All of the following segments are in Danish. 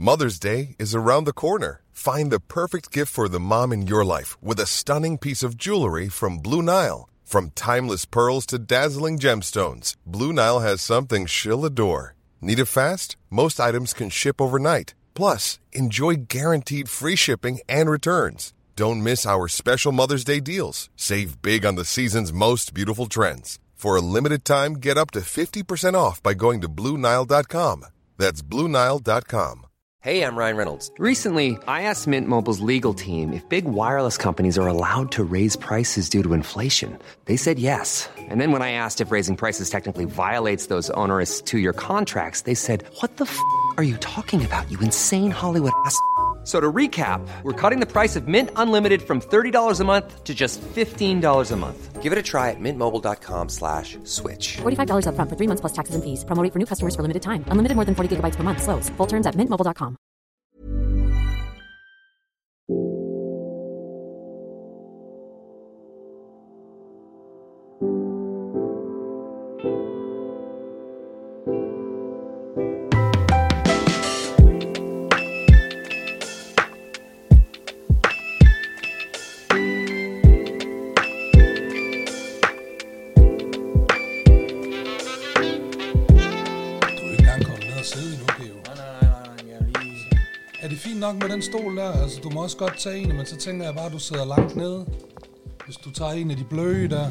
Mother's Day is around the corner. Find the perfect gift for the mom in your life with a stunning piece of jewelry from Blue Nile. From timeless pearls to dazzling gemstones, Blue Nile has something she'll adore. Need it fast? Most items can ship overnight. Plus, enjoy guaranteed free shipping and returns. Don't miss our special Mother's Day deals. Save big on the season's most beautiful trends. For a limited time, get up to 50% off by going to BlueNile.com. That's BlueNile.com. Hey, I'm Ryan Reynolds. Recently, I asked Mint Mobile's legal team if big wireless companies are allowed to raise prices due to inflation. They said yes. And then when I asked if raising prices technically violates those onerous two-year contracts, they said, "What the are you talking about, you insane Hollywood ass?" So to recap, we're cutting the price of Mint Unlimited from $30 a month to just $15 a month. Give it a try at mintmobile.com/switch. $45 up front for 3 months plus taxes and fees. Promo rate for new customers for limited time. Unlimited more than 40 gigabytes per month. Slows full terms at mintmobile.com. Nok med den stol der, altså du må også godt tage en, men så tænker jeg bare, at du sidder langt nede, hvis du tager en af de bløde der.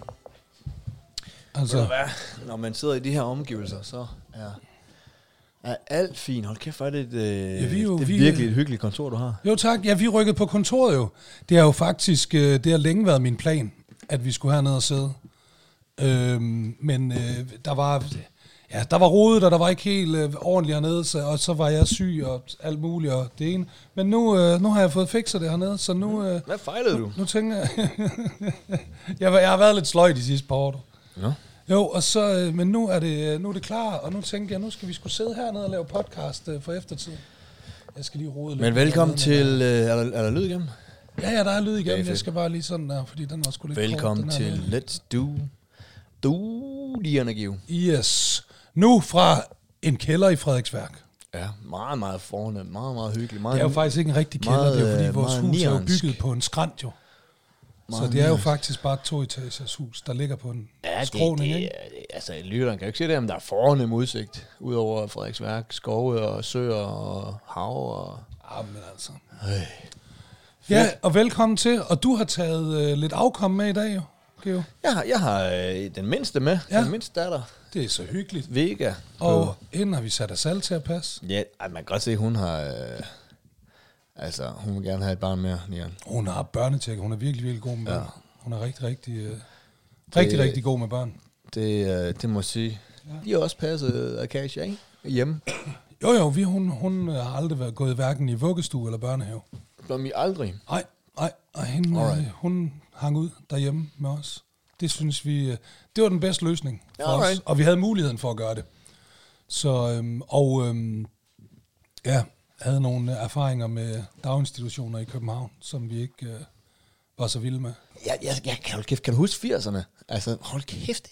Altså, når man sidder i de her omgivelser, så er alt fint. Hold kæft, er det det er virkelig et hyggeligt kontor, du har. Jo tak, ja, vi rykkede på kontoret jo. Det har jo faktisk, det har længe været min plan, at vi skulle hernede og sidde. Men der var rodet, og der var ikke helt ordentligt hernede, og så var jeg syg og alt muligt og det ene. Men nu har jeg fået fikset det hernede, så nu... Hvad fejlede du? Nu tænker jeg... jeg har været lidt sløj de sidste par år. Ja. Jo, og så, men nu er det klar, og nu tænker jeg, nu skal vi sgu sidde hernede og lave podcast for eftertid. Jeg skal lige rode lidt. Men velkommen til... er der lyd igennem? Ja, der er lyd igennem. Jeg skal bare lige sådan der, fordi den var sgu lidt velkommen kort, til Let's Do the Energy. Yes. Nu fra en kælder i Frederiksværk. Ja, meget, meget fornemt. Meget, meget hyggeligt. Meget, det er jo faktisk ikke en rigtig kælder, det er fordi vores hus er jo bygget på en skrant jo. Så det er jo faktisk bare et 2-etagers hus, der ligger på en skråning, ikke? Altså, lytteren kan jo ikke se det, men der er fornemt udsigt. Udover Frederiksværk, skove og søer og hav og... Jamen altså. Ja, og velkommen til. Og du har taget lidt afkom med i dag jo, Geo. Jeg har den mindste med. Ja. Den mindste datter. Det er så hyggeligt. Vega. Og hende har vi sat os alle til at passe. Ja, man kan godt se, at hun har... hun vil gerne have et barn mere, Nian. Hun har børnetjek. Hun er virkelig, virkelig god med børn. Hun er rigtig god med børn. Det må jeg sige. Ja. De har også passet Akasia, ikke? Hjemme. Jo, hun har aldrig gået hverken i vuggestue eller børnehave. Som I aldrig? Nej. Og hun hang ud derhjemme med os. Det synes vi, det var den bedste løsning for os, og vi havde muligheden for at gøre det. Så, havde nogle erfaringer med daginstitutioner i København, som vi ikke var så vilde med. Kan du huske 80'erne? Altså, hold kæft.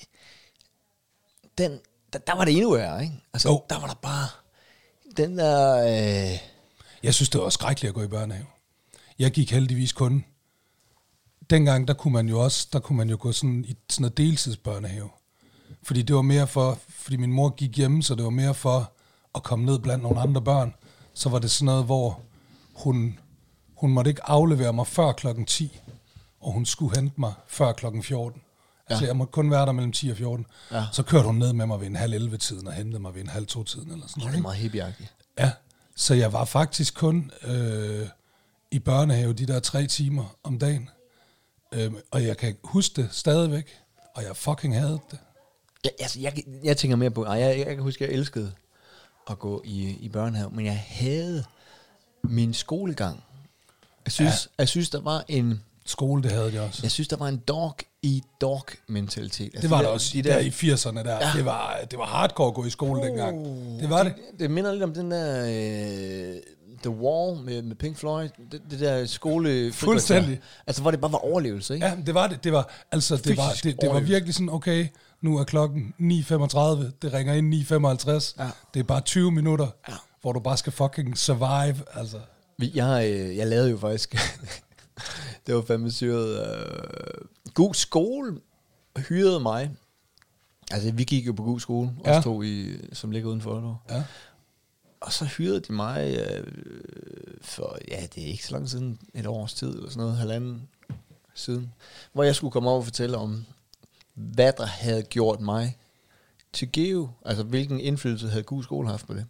Der var det endnu værre, ikke? Altså, der var der bare den der... Jeg synes, det var skrækkeligt at gå i børnehave. Jeg gik heldigvis kun... Dengang, der kunne man jo gå sådan i sådan noget deltidsbørnehave. Fordi det var mere fordi min mor gik hjemme, så det var mere for at komme ned blandt nogle andre børn. Så var det sådan noget, hvor hun måtte ikke aflevere mig før 10:00, og hun skulle hente mig før 14:00. Altså jeg måtte kun være der mellem 10 og 14. Ja. Så kørte hun ned med mig ved 10:30-tiden og hentede mig ved 11:30-tiden eller sådan noget. Det er meget hippieagtigt. Ja, så jeg var faktisk kun i børnehave de der 3 timer om dagen. Og jeg kan huske det stadigvæk, og jeg fucking havde det. Jeg tænker mere på, jeg kan huske, at jeg elskede at gå i børnehave, men jeg havde min skolegang. Jeg synes, der var en... Skole, det havde jeg også. Jeg synes, der var en dog-mentalitet. Altså, det var der også. De der i 80'erne der. Ja. Det var hardcore at gå i skole dengang. Det var det. Det minder lidt om den der... The Wall med Pink Floyd, det der skole... Fuldstændig. Altså, hvor det bare var overlevelse, ikke? Ja, det var det. Det var virkelig sådan, okay, nu er klokken 9:35, det ringer ind 9:55, det er bare 20 minutter, hvor du bare skal fucking survive, altså. Jeg lavede jo faktisk, det var fandme syret, God Skole hyrede mig. Altså, vi gik jo på God Skole, Ja. os to, som ligger uden for Aalborg. Ja. Og så hyrede de mig for, det er ikke så lang siden, et års tid, eller sådan noget, halvanden siden, hvor jeg skulle komme over og fortælle om, hvad der havde gjort mig til Geo, altså hvilken indflydelse havde God Skole haft på det.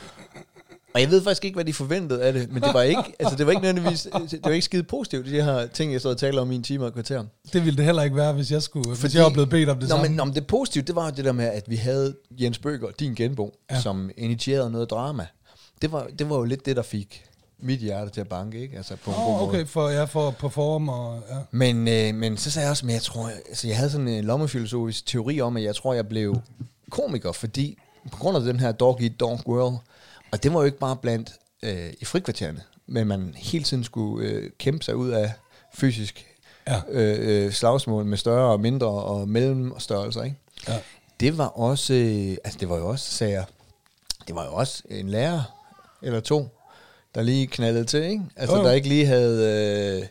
Og jeg ved faktisk ikke, hvad de forventede af det, men det var ikke, altså det var ikke nødvendigvis, det var ikke skide positivt, de her ting, jeg stod og talte om i en time og et kvarter. Det ville det heller ikke være, hvis jeg var blevet bedt om det samme. Men det positive, det var jo det der med, at vi havde Jens Bøger, din genbo, som initierede noget drama. Det var jo lidt det, der fik mit hjerte til at banke, ikke? Altså på en god måde. Okay, for at performe og... Ja. Men så sagde jeg også, men jeg tror, altså jeg havde sådan en lommefilosofisk teori om, at jeg tror, jeg blev komiker, fordi på grund af den her dog eat dog world, og det var jo ikke bare blandt i frikvartererne, men man hele tiden skulle kæmpe sig ud af fysisk slagsmål med større og mindre og mellemstørrelser, ikke? Ja. Det var også, det var jo også, sagde jeg, det var jo også en lærer eller to, der lige knaldede til, ikke? Altså, der ikke lige havde...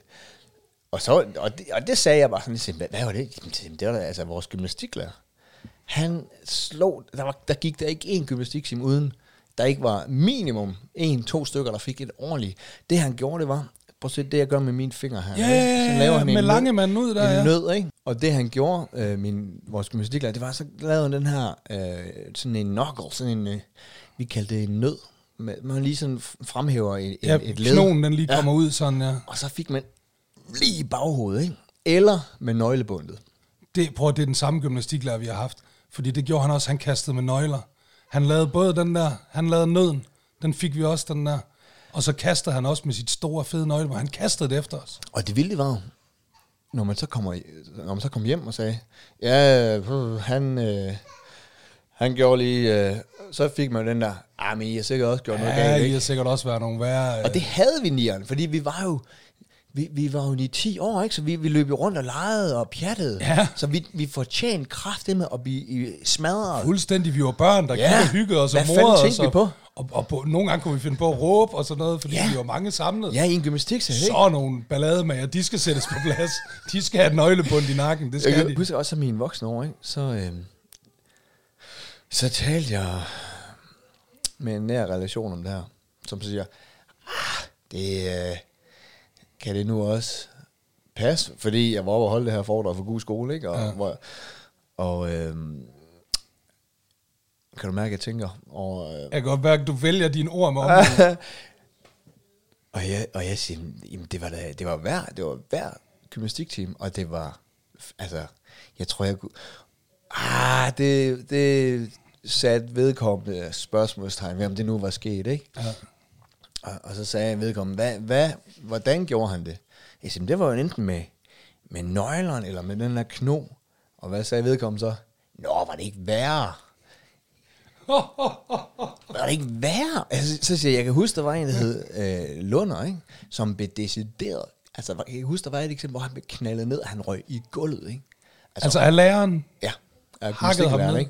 Og det sagde jeg bare sådan, hvad var det? Det var da altså vores gymnastiklærer. Han slog... Der gik der ikke én gymnastiktime uden, der ikke var minimum 1-2 stykker, der fik et ordentligt. Det han gjorde, det var... Prøv at se det, jeg gør med mine fingre her. Så laver han med lange mand ud der, en nød, ikke? Og det han gjorde, vores gymnastiklærer, det var så lavede den her, sådan en knuckle, sådan en, vi kaldte det en nød. Man lige sådan fremhæver et led. Knogen den lige kommer ud sådan, ja. Og så fik man lige i baghovedet, ikke? Eller med nøglebundet. Det er den samme gymnastiklærer, vi har haft. Fordi det gjorde han også, han kastede med nøgler. Han lavede både den der, han lavede nøden, den fik vi også, den der. Og så kastede han også med sit store, fede nøgle, hvor han kastede det efter os. Og det vilde var, når man så kom hjem og sagde, ja, han gjorde lige, så fik man den der, men I har sikkert også gjort noget galt, ikke? I har sikkert også været nogle værre... Og det havde vi nieren, fordi vi var jo i 10 år, ikke? Så vi løb jo rundt og legede og pjattede. Ja. Så vi fortjente kraftigt med at blive smadret. Fuldstændig, vi var børn, der gik og hyggede os og morede os. Vi på? Og nogle gange kunne vi finde på at råbe og sådan noget, fordi vi var mange samlet. Ja, i en gymnastiksal, ikke? Så nogle ballademager, de skal sættes på plads. De skal have et nøglebund i nakken, det skal de. Jeg husker også, at mine voksne år, ikke? Så talte jeg med en nær relation om det her, som så siger, kan det nu også passe? Fordi jeg var oppe og holde det her foredrag for God Skole, ikke? Og kan du mærke, at jeg tænker? Jeg kan godt mærke, at du vælger dine ord med området. og jeg siger, jamen det var hver gymnastikteam, og det var, altså, jeg tror, jeg kunne, det satte vedkommende spørgsmålstegn ved, om det nu var sket, ikke? Ja. Og så sagde jeg vedkommende, hvordan gjorde han det? Jeg siger, det var jo enten med nøglerne, eller med den der kno. Og hvad sagde vedkommende så? Var det ikke værre? Var det ikke værre? Altså, så siger jeg kan huske, der var en, der hed Lunder, ikke? Som blev decideret. Altså, jeg kan huske, der var et eksempel, hvor han blev knaldet ned, og han røg i gulvet, ikke? Altså af læreren? Ja. Hakket ham ned? Ikke?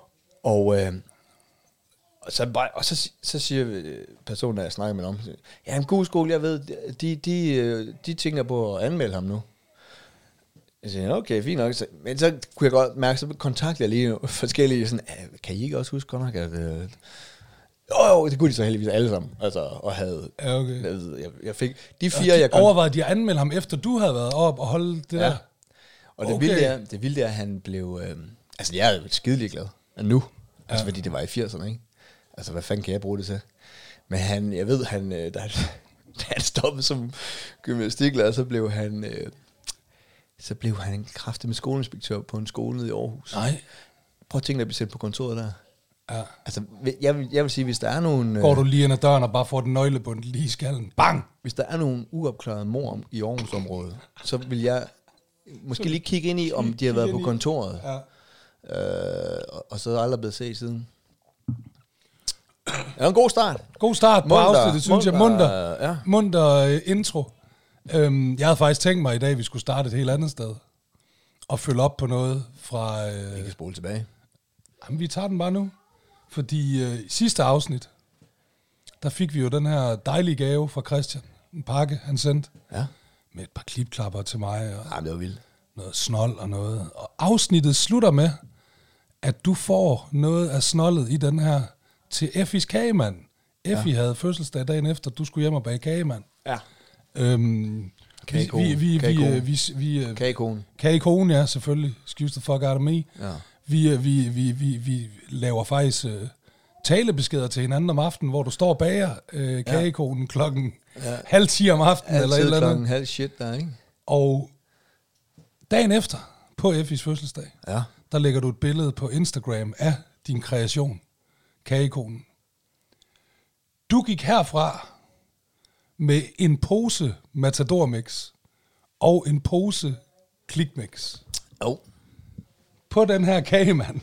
Og så siger personen, der jeg snakker med om, ja, en God Skole, jeg ved, de tænker på at anmelde ham nu. Jeg siger, okay, fint nok. Men så kunne jeg godt mærke, så kontaktede jeg lige forskellige, sådan, kan I ikke også huske godt nok, at... Jo, det kunne de så heldigvis alle sammen, altså, og havde... Ja, okay. Jeg fik de 4, overvejede de at anmelde ham, efter du havde været op og holde det der? Og det vilde er, at han blev... altså, jeg er jo skidelig glad nu, altså, fordi det var i 80'erne, ikke? Altså, hvad fanden kan jeg bruge det til? Men jeg ved, da han stoppede som gymnastiklærer, så blev han kraftig med skoleinspektør på en skole nede i Aarhus. Nej. Prøv at tænke dig at blive sendt på kontoret der. Ja. Altså, jeg vil sige, hvis der er nogen... Går du lige ind ad døren og bare får den nøglebund lige i skallen. Bang! Hvis der er nogen uopklarede mord i Aarhus-området, så vil jeg måske lige kigge ind i, om de har været på kontoret. Ja. Og så er aldrig blevet set siden. Ja, en god start. God start på afsnittet, synes jeg. Munter intro. Jeg havde faktisk tænkt mig i dag, at vi skulle starte et helt andet sted. Og følge op på noget fra... Vi kan spole tilbage. Jamen, vi tager den bare nu. Fordi sidste afsnit, der fik vi jo den her dejlige gave fra Christian. En pakke, han sendte. Ja. Med et par klipklapper til mig. Og Det var vildt. noget snold og noget. Og afsnittet slutter med, at du får noget af snoldet i den her til Effis kagemand. Effie havde fødselsdag dagen efter, du skulle hjem og bage kagemand. Ja. Kagekonen. Kagekonen, ja, selvfølgelig. Excuse the fuck out of me. Ja. Vi laver faktisk talebeskeder til hinanden om aftenen, hvor du står og bager kagekonen klokken 9:30 om aftenen. Eller et eller andet. Klokken 9:30 der, ikke? Og dagen efter, på Effis fødselsdag, der lægger du et billede på Instagram af din kreation, kagekonen. Du gik herfra med en pose Matador Mix og en pose Klikmix. På den her kagemand,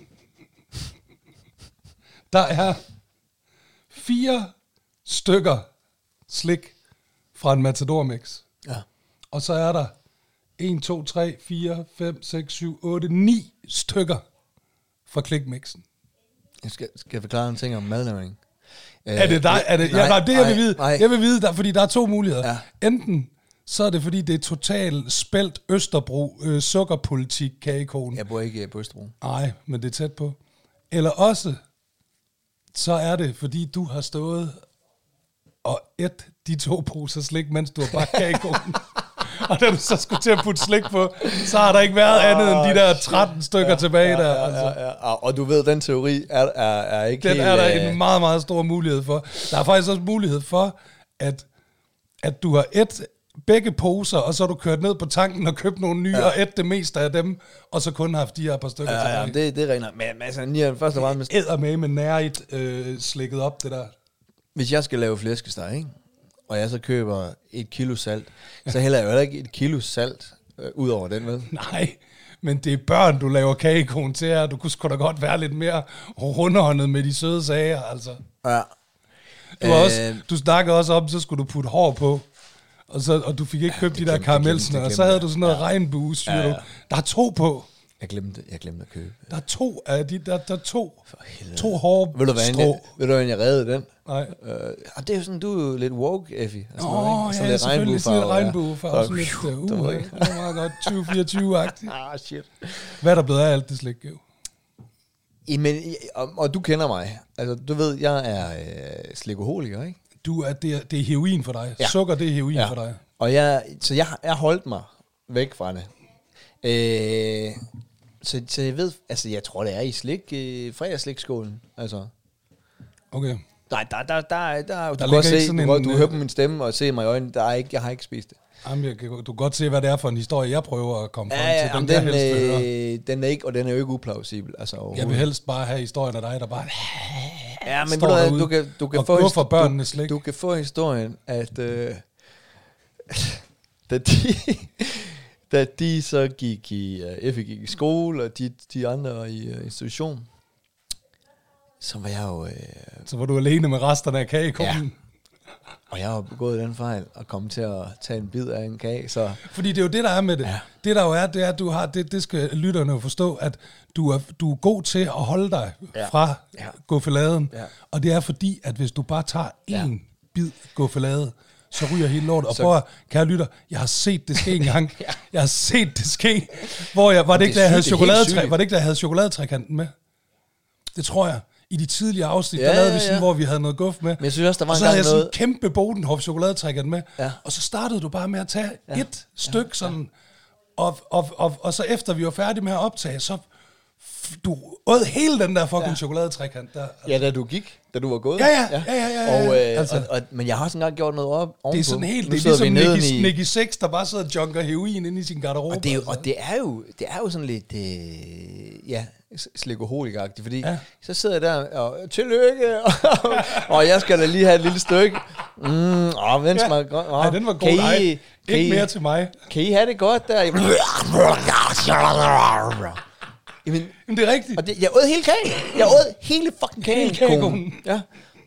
der er 4 stykker slik fra en Matador Mix. Ja. Og så er der 1, 2, 3, 4, 5, 6, 7, 8, 9 stykker fra Klikmixen. Jeg skal forklare en ting om madlavning. Er det dig? Er det, nej, det jeg vil vide. Nej. Jeg vil vide, fordi der er 2 muligheder. Ja. Enten så er det, fordi det er totalt spældt Østerbro sukkerpolitik kagekone. Jeg bor ikke på Østerbro. Nej, men det er tæt på. Eller også, så er det, fordi du har stået og et de 2 poser slik, mens du har bagt kagekonen. Og da du så skulle til at putte slik på, så har der ikke været andet end de der 13 stykker tilbage der. Altså. Og du ved, den teori er ikke den helt... Den er der en meget, meget stor mulighed for. Der er faktisk også mulighed for, at du har begge poser, og så har du kørt ned på tanken og købt nogle nye, og det meste af dem, og så kun haft de her par stykker tilbage. Ja, det regner. Men altså, først og fremmest... Eddermame nærigt slikket op, det der. Hvis jeg skal lave flæskesteg, ikke? Og jeg så køber 1 kilo salt, så hælder jeg jo ikke 1 kilo salt ud over den, vel? Nej, men det er børn, du laver kagekone til her. Du kunne sgu da godt være lidt mere rundhåndet med de søde sager, altså. Ja. Du snakkede også om, så skulle du putte hår på, og du fik ikke købt de der karamelsner, og så havde du sådan noget regnbuesyre. Ja. Der er 2 på. Jeg glemte at købe. Der er 2 af de, der er 2 hårde strå. Ved du, hvordan jeg reddede den? Nej. Og det er jo sådan, du er jo lidt woke, Effie. Altså, ja, selvfølgelig. Sådan lidt regnbuefarve. Sådan lidt, det var meget godt 2024-agtigt. Shit. Hvad er der blevet af alt det slik, Geo? Jamen, og du kender mig. Altså, du ved, jeg er slikoholiker, ikke? Det er heroin for dig. Ja. Sukker, det er heroin for dig. Og jeg holdt mig væk fra det. Så jeg ved, altså jeg tror, det er i fredagsslikskålen, altså. Okay. Nej, der du kan godt se, du hører på min stemme og se mig i øjnene, jeg har ikke spist det. Jamen, du kan godt se, hvad det er for en historie, jeg prøver at komme frem til. Den er ikke, og den er jo ikke uplausibel. Altså, jeg vil helst bare have historien af dig, der bare men du kan få historien, at da de så gik i skole, og de andre i institution, så var jeg jo... Så var du alene med resterne af kagekonen? Ja. Og jeg har begået den fejl, og kom til at tage en bid af en kage, så... Fordi det er jo det, der er med det. Ja. Det der jo er, det er, at du har... Det skal lytterne jo forstå, at du er god til at holde dig fra gåfeladen. Ja. Og det er fordi, at hvis du bare tager en bid gåfelade, så ryger hele lortet. Og prøv at, kære lytter, jeg har set det ske en gang. Jeg har set det ske. Var det ikke, da jeg havde chokoladetrækanten med? Det tror jeg. I de tidlige afsnit, der lavede vi sådan, hvor vi havde noget guf med. Men jeg synes også, der var og så havde jeg sådan en kæmpe Bodenhof chokoladetrækant med. Ja. Og så startede du bare med at tage et stykke sådan. Og så efter vi var færdige med at optage, så du åd hele den der fucking chokoladetrækant der. Altså. Ja, da du var gået. Ja. Men jeg har sådan gang gjort noget ovenpå. Det er sådan helt, det er ligesom Nicky Six, der bare sidder og junker heroin inde i sin garderobe. Og det er jo sådan lidt, slikoholik-agtigt, fordi så sidder jeg der og tillykke, og jeg skal da lige have et lille stykke. Den smager godt. Nej, den var god. Ikke mere til mig. Kan I have det godt der? Jamen, det er rigtigt. Og jeg åd hele kagen. Jeg åd hele fucking kagen. Ja.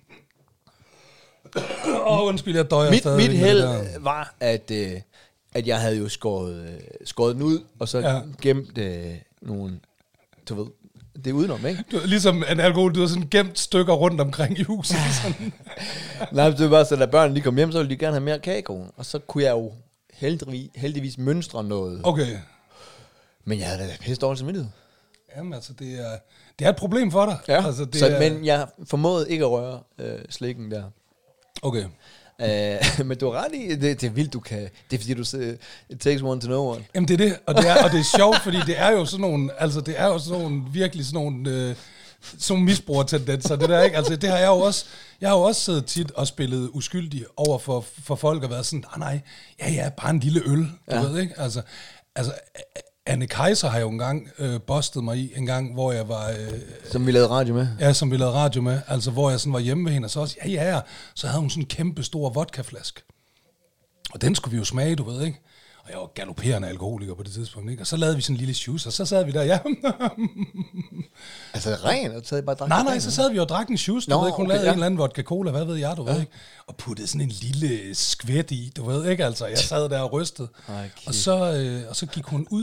Undskyld, jeg døjer stadig. Mit held var, at jeg havde jo skåret den ud, og så gemt nogle, du ved, det er udenom, ikke? Du, ligesom en alkohol, du har sådan gemt stykker rundt omkring i huset. Sådan. Nej, det var bare så, da børnene lige kom hjem, så ville de gerne have mere kakao. Og så kunne jeg jo heldigvis mønstre noget. Okay. Men jeg havde da pisse dårlig samvittighed. Jamen altså, det er et problem for dig. Ja, altså, men jeg formåede ikke at røre slikken der. Okay. Men du har ret i, det er vildt, du kan. Det er fordi, du siger, it takes one to know one. Jamen det er det, og det er sjovt, fordi det er jo sådan nogle, altså det er jo sådan nogle, virkelig sådan nogle misbrugertendenser, det der, ikke? Altså det har jeg har jo også siddet tit og spillet uskyldig over for folk og været sådan, nej, ja, bare en lille øl, du ved, ikke? Altså Anne Kaiser har jo engang bustet mig i en gang, hvor jeg var... som vi lavede radio med? Ja, som vi lavede radio med. Altså, hvor jeg sådan var hjemme ved hende, og så også, ja. Så havde hun sådan en kæmpe stor vodkaflaske. Og den skulle vi jo smage, du ved, ikke? Og jeg var galopperende alkoholiker på det tidspunkt, ikke? Og så lavede vi sådan en lille shoes, og så sad vi der, ja. Altså ren, og taget bare drak? Nej, så sad vi og drak en shoes, du ved ikke? Hun lavede en eller anden vodka cola, hvad ved jeg, du ved ikke? Og puttede sådan en lille skvæt i, du ved ikke? Altså, jeg sad der og rystede. Okay. Og så gik hun ud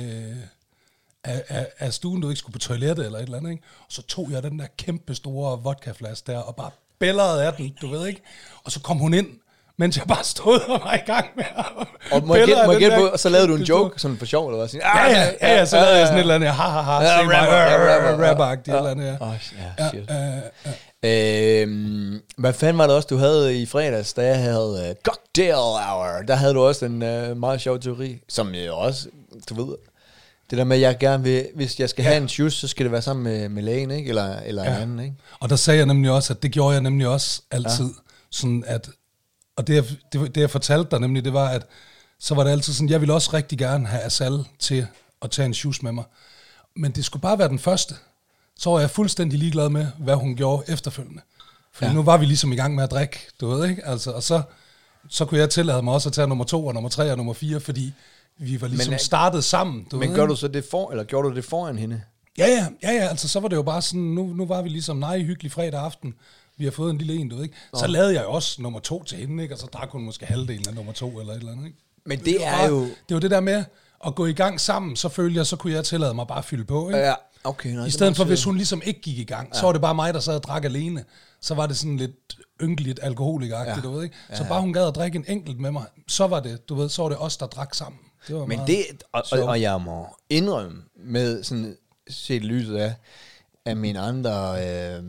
af stuen, du ikke skulle på toilettet eller et eller andet, ikke? Og så tog jeg den der kæmpe store vodkaflaske der, og bare bællerede af den, du ved ikke? Og så kom hun ind, mens jeg bare stod og var i gang med og må jeg gætte på, og så lavede du en joke, sådan for sjov, eller hvad? Sådan, ja, så lavede jeg sådan et eller andet, se mig, rapper-agtigt, et eller andet, hvad fanden var det også, du havde i fredags, da jeg havde cocktail hour? Der havde du også en meget sjov teori, som jo også, du ved, det der med, at jeg gerne vil, hvis jeg skal have en shoes, så skal det være sammen med lægen, ikke? Eller en anden, ikke? Og der sagde jeg nemlig også, at det gjorde jeg nemlig også altid, sådan at, og det jeg fortalte dig nemlig, det var, at så var det altid sådan, jeg ville også rigtig gerne have Asal til at tage en shoes med mig. Men det skulle bare være den første. Så var jeg fuldstændig ligeglad med, hvad hun gjorde efterfølgende. For nu var vi ligesom i gang med at drikke, du ved ikke? Altså, og så kunne jeg tillade mig også at tage nummer 2 og nummer 3 og nummer 4, fordi vi var ligesom startet sammen. Men gør du så det eller gjorde du det foran hende? Ja, altså så var det jo bare sådan, nu var vi ligesom, hyggelig fredag aften. Vi har fået en lille en, du ved ikke? Så lavede jeg jo også nummer 2 til hende, ikke? Og så drak hun måske halvdelen af nummer 2 eller et eller andet, ikke? Men det er jo... Det var det der med at gå i gang sammen, så følte jeg, så kunne jeg tillade mig bare at fylde på, ikke? Ja, okay. I stedet for, hvis hun ligesom ikke gik i gang, så var det bare mig, der sad og drak alene. Så var det sådan lidt ynkeligt alkoholikagtigt, du ved ikke? Så bare hun gad at drikke en enkelt med mig, så var det, du ved, så var det os, der drak sammen. Det var men det, og jeg må indrømme med sådan set lyset af mine andre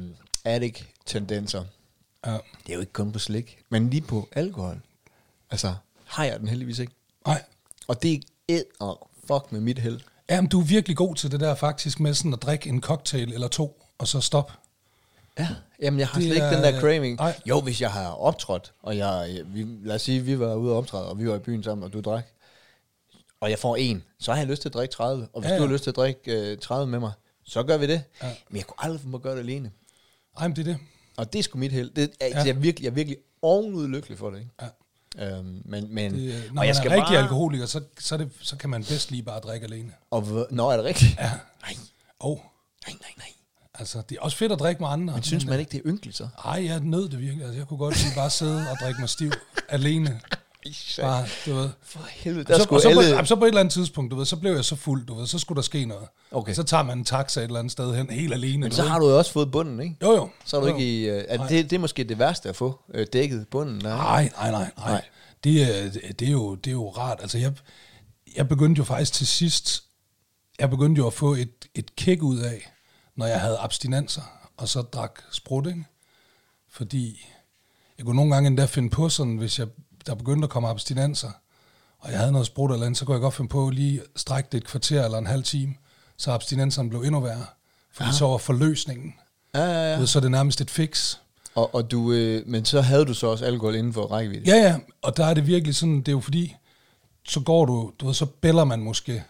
addict-tendenser. Ja. Det er jo ikke kun på slik, men lige på alkohol. Altså, har jeg den heldigvis ikke. Nej. Og det er fuck med mit held. Jamen, du er virkelig god til det der faktisk med sådan at drikke en cocktail eller 2, og så stop. Ja, jamen jeg har slet ikke den der craving. Jo, hvis jeg har optrådt, og lad os sige, vi var ude og optræde, og vi var i byen sammen, og du drak, og jeg får 1, så har jeg lyst til at drikke 30. Og hvis du har lyst til at drikke 30 med mig, så gør vi det. Ja. Men jeg kunne aldrig få mig at gøre det alene. Ej, men det er det. Og det er sgu mit held. Jeg er virkelig ovenud lykkelig for det, ikke? Ja. Men når man er rigtig alkoholiker, så kan man bedst lige bare drikke alene. Og når er det rigtigt? Ja. Nej. Nej. Altså, det er også fedt at drikke med andre. Men synes man ikke, det er ynkeligt så? Ej, jeg nød det virkelig. Altså, jeg kunne godt lige bare sidde og drikke mig stiv alene. Bare, du ved. For helvede, så på et eller andet tidspunkt, du ved, så blev jeg så fuld, du ved, så skulle der ske noget. Okay. Så tager man en taxa et eller andet sted hen, helt alene. Men så har du jo også fået bunden, ikke? Jo. Så er du ikke i... det er måske det værste at få dækket bunden. Nej. Det er jo rart. Altså, jeg begyndte jo faktisk til sidst, at få et kick ud af, når jeg havde abstinenser, og så drak sprut, ikke? Fordi jeg kunne nogle gange endda finde på sådan, hvis der begyndte at komme abstinenser, og jeg havde noget sprut eller andet, så kunne jeg godt finde på lige strække det et kvarter eller en halv time, så abstinenserne blev endnu værre, fordi så var forløsningen. Ja. Så er det nærmest et fix. Og du, men så havde du så også alkohol inden for rækkevidde? Ja, og der er det virkelig sådan, det er jo fordi, så går du ved, så bæller man måske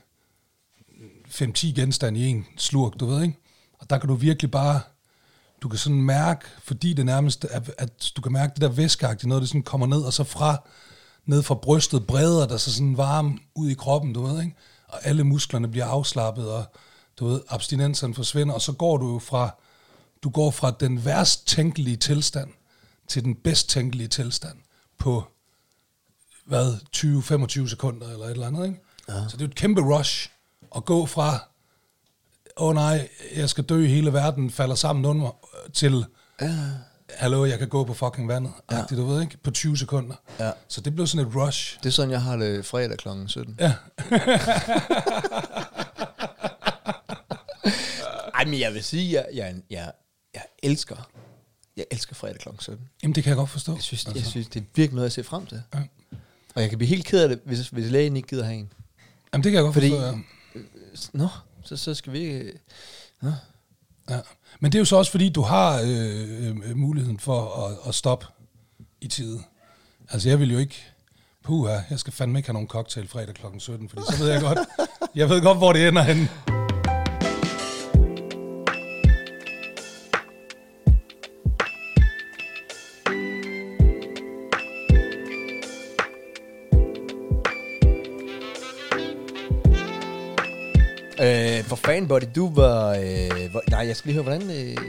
5-10 genstande i en slurk, du ved, ikke? Og der kan du virkelig bare, du kan sådan mærke, fordi det nærmest, at du kan mærke det der væskeagtige, noget det sådan kommer ned, og så ned fra brystet breder der så sådan varm ud i kroppen, du ved, ikke? Og alle musklerne bliver afslappet, og du ved, abstinenserne forsvinder, og så går du fra den værst tænkelige tilstand til den bedst tænkelige tilstand på, 20-25 sekunder eller et eller andet, ikke? Ja. Så det er et kæmpe rush at gå fra nej, jeg skal dø, hele verden falder sammen under til, hallo, jeg kan gå på fucking vandet. Ja. Du ved ikke, på 20 sekunder. Ja. Så det blev sådan et rush. Det er sådan, jeg har det fredag kl. 17. Ja. Ej, men jeg vil sige, at jeg elsker fredag kl. 17. Jamen, det kan jeg godt forstå. Jeg synes, det er virkelig noget, jeg ser frem til. Ja. Og jeg kan blive helt ked af det, hvis lægen ikke gider have en. Jamen, det kan jeg godt forstå, ja. Så skal vi ikke... Ja. Men det er jo så også, fordi du har muligheden for at stoppe i tide. Altså, jeg vil jo ikke... jeg skal fandme ikke have nogen cocktail fredag kl. 17, fordi så ved jeg ved godt, hvor det ender henne. For fan, buddy, du var... nej, jeg skal lige høre, hvordan...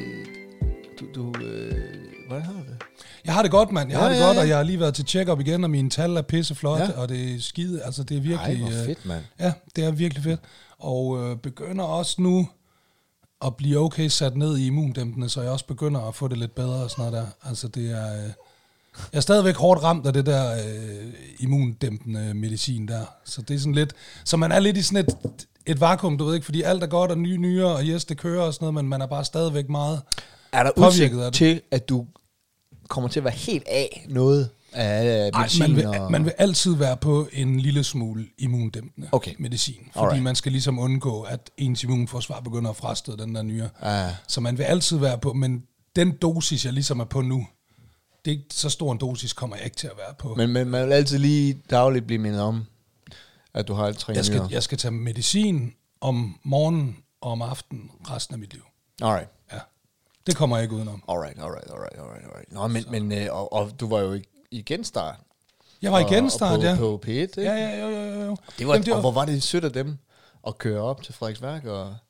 hvordan har du det? Jeg har det godt, mand. Jeg har det godt, og jeg har lige været til check-up igen, og mine tal er pisseflotte, og det er skide... Altså, det er virkelig... Ej, hvor fedt, mand. Ja, det er virkelig fedt. Og begynder også nu at blive okay sat ned i immundæmpende, så jeg også begynder at få det lidt bedre og sådan noget der. Altså, det er... jeg er stadigvæk hårdt ramt af det der immundæmpende medicin der. Så det er sådan lidt... Så man er lidt i sådan et vakuum, du ved ikke, fordi alt er godt og nye og yes, det kører og sådan noget, men man er bare stadigvæk meget er der udsigt til, at du kommer til at være helt af noget af medicin? Man vil altid være på en lille smule immundæmpende medicin, fordi man skal ligesom undgå, at ens immunforsvar begynder at frastøde den der nyre. Så man vil altid være på, men den dosis, jeg ligesom er på nu, det er ikke så stor en dosis, kommer jeg ikke til at være på. Men man vil altid lige dagligt blive mindet om, at du har alt 3 nyrer. Jeg skal tage medicin om morgenen og om aftenen resten af mit liv. Alright. Ja. Det kommer jeg ikke udenom. Alright. Nå, men og du var jo i genstart. Jeg var i genstart, ja. På P1, ikke? Ja, jo. Og hvor var det sødt af dem at køre op til Frederiksværk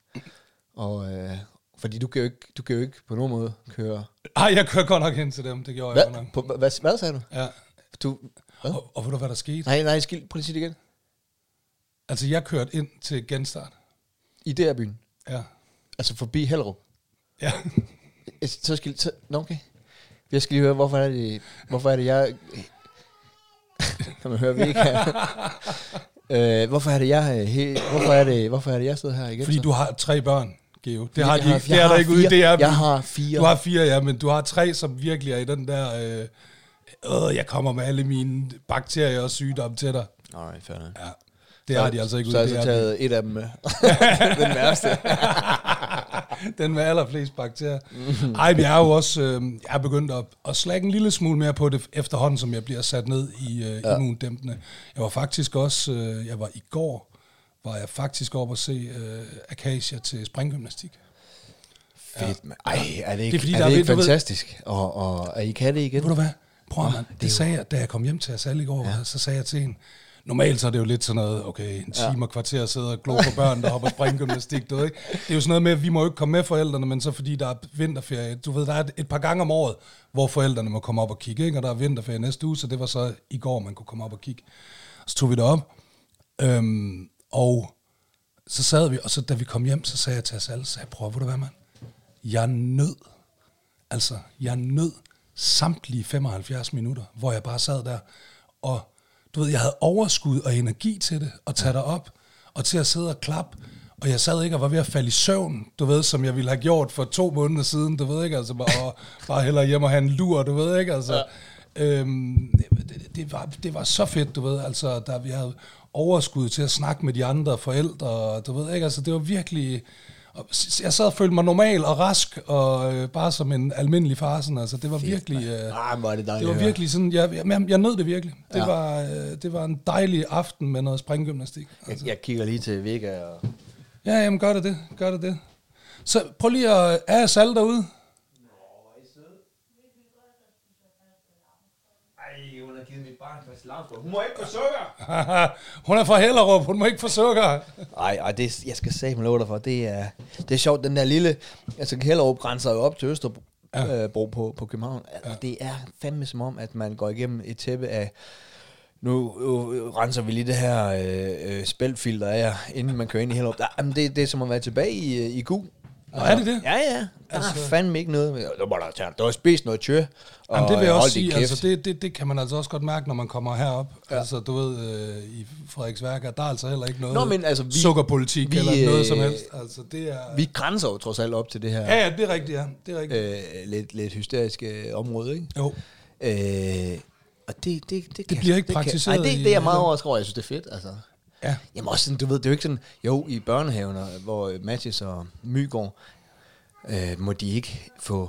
og fordi du kan jo ikke på nogen måde køre. Nej, jeg kører godt nok hen til dem. Det gjorde jeg godt nok. Hvad sagde du? Ja. Og ved du, hvad der skete? Nej, prøv lige at sige det igen. Altså, jeg kørte ind til genstart. I DR-byen? Ja. Altså forbi Hellerup? Ja. Okay. Jeg skal lige høre, hvorfor er det jeg... Kan man høre, vi ikke her? Hvorfor er det jeg sidder her igen? Fordi du har 3 børn, Geo. Det har de ikke. Det er der ikke ude i DR. Jeg har 4. Du har 4, ja, men du har 3, som virkelig er i den der... jeg kommer med alle mine bakterier og sygdomme til dig. Nej, færdig. Ja. Det har de altså ikke ude i DR. Så har jeg taget et af dem med. Den værste. Den med allerflest bakterier. Ej, men jeg er jo også jeg er begyndt at slække en lille smule mere på det efterhånden, som jeg bliver sat ned i immundæmpende. Jeg var faktisk også, i går var jeg faktisk oppe at se Acacia til springgymnastik. Fedt, man. Ej, er det ikke fantastisk? Og I kan det igen? Ved du hvad? Prøv, man. Det sagde jeg, da jeg kom hjem til os alle i går, så sagde jeg til hende, normalt så er det jo lidt sådan noget, okay, en time og kvarter sidder og glor på børn, der hopper springgymnastik, du ved ikke? Det er jo sådan noget med, at vi må jo ikke komme med forældrene, men så fordi der er vinterferie. Du ved, der er et par gange om året, hvor forældrene må komme op og kigge, ikke? Og der er vinterferie næste uge, så det var så i går, man kunne komme op og kigge. Så tog vi det op, og så sad vi, og så da vi kom hjem, så sagde jeg til os alle, prøv, ved du hvad, mand? Jeg nød samtlige 75 minutter, hvor jeg bare sad der, og du ved, jeg havde overskud og energi til det, og tage dig op, og til at sidde og klappe, og jeg sad ikke og var ved at falde i søvn, du ved, som jeg ville have gjort for 2 måneder siden, du ved ikke, altså bare hellere hjem og have en lur, du ved ikke, altså. Det var så fedt, du ved, altså, der vi havde overskud til at snakke med de andre forældre, du ved ikke, altså, det var virkelig... Jeg sad og følte mig normal og rask, og bare som en almindelig far, sådan, altså, det var virkelig... det var virkelig sådan, jeg nød det virkelig. Det var en dejlig aften med noget springgymnastik. Altså. Jeg kigger lige til Vega og... Ja, jamen gør det. Så prøv lige at... Er Sal derude? Hun har givet mit barn fastelavnsbrød. Hun må ikke få sukker! Hun er fra Hellerup, hun må ikke få sukker! Ej, det, jeg skal sige mig lov dig for, det er sjovt, den der lille... Altså, Hellerup grænser jo op til Østerbro på København. Ja. Det er fandme som om, at man går igennem et tæppe af nu renser vi lige det her spæltfilter af jer, inden man kører ind i Hellerup. Jamen, det er som at være tilbage i Gu. Altså, er det det? Ja. Der er fandme ikke noget. Der var spist noget tjø. Jamen, det vil jeg også sige, altså, det kan man altså også godt mærke, når man kommer herop. Ja. Altså, du ved, i Frederiksværk, der er altså heller ikke noget sukkerpolitik eller noget som helst. Altså, det er... Vi grænser jo trods alt op til det her. Ja, det er rigtigt, ja. Det er rigtigt. Lidt hysteriske område, ikke? Jo. Og det bliver ikke praktiseret. Nej, det er jeg meget overrasket over. Jeg synes, det er fedt, altså. Ja. Jamen også sådan, du ved, det er jo ikke sådan, jo, i børnehaven, hvor Mathias og My går, må de ikke få,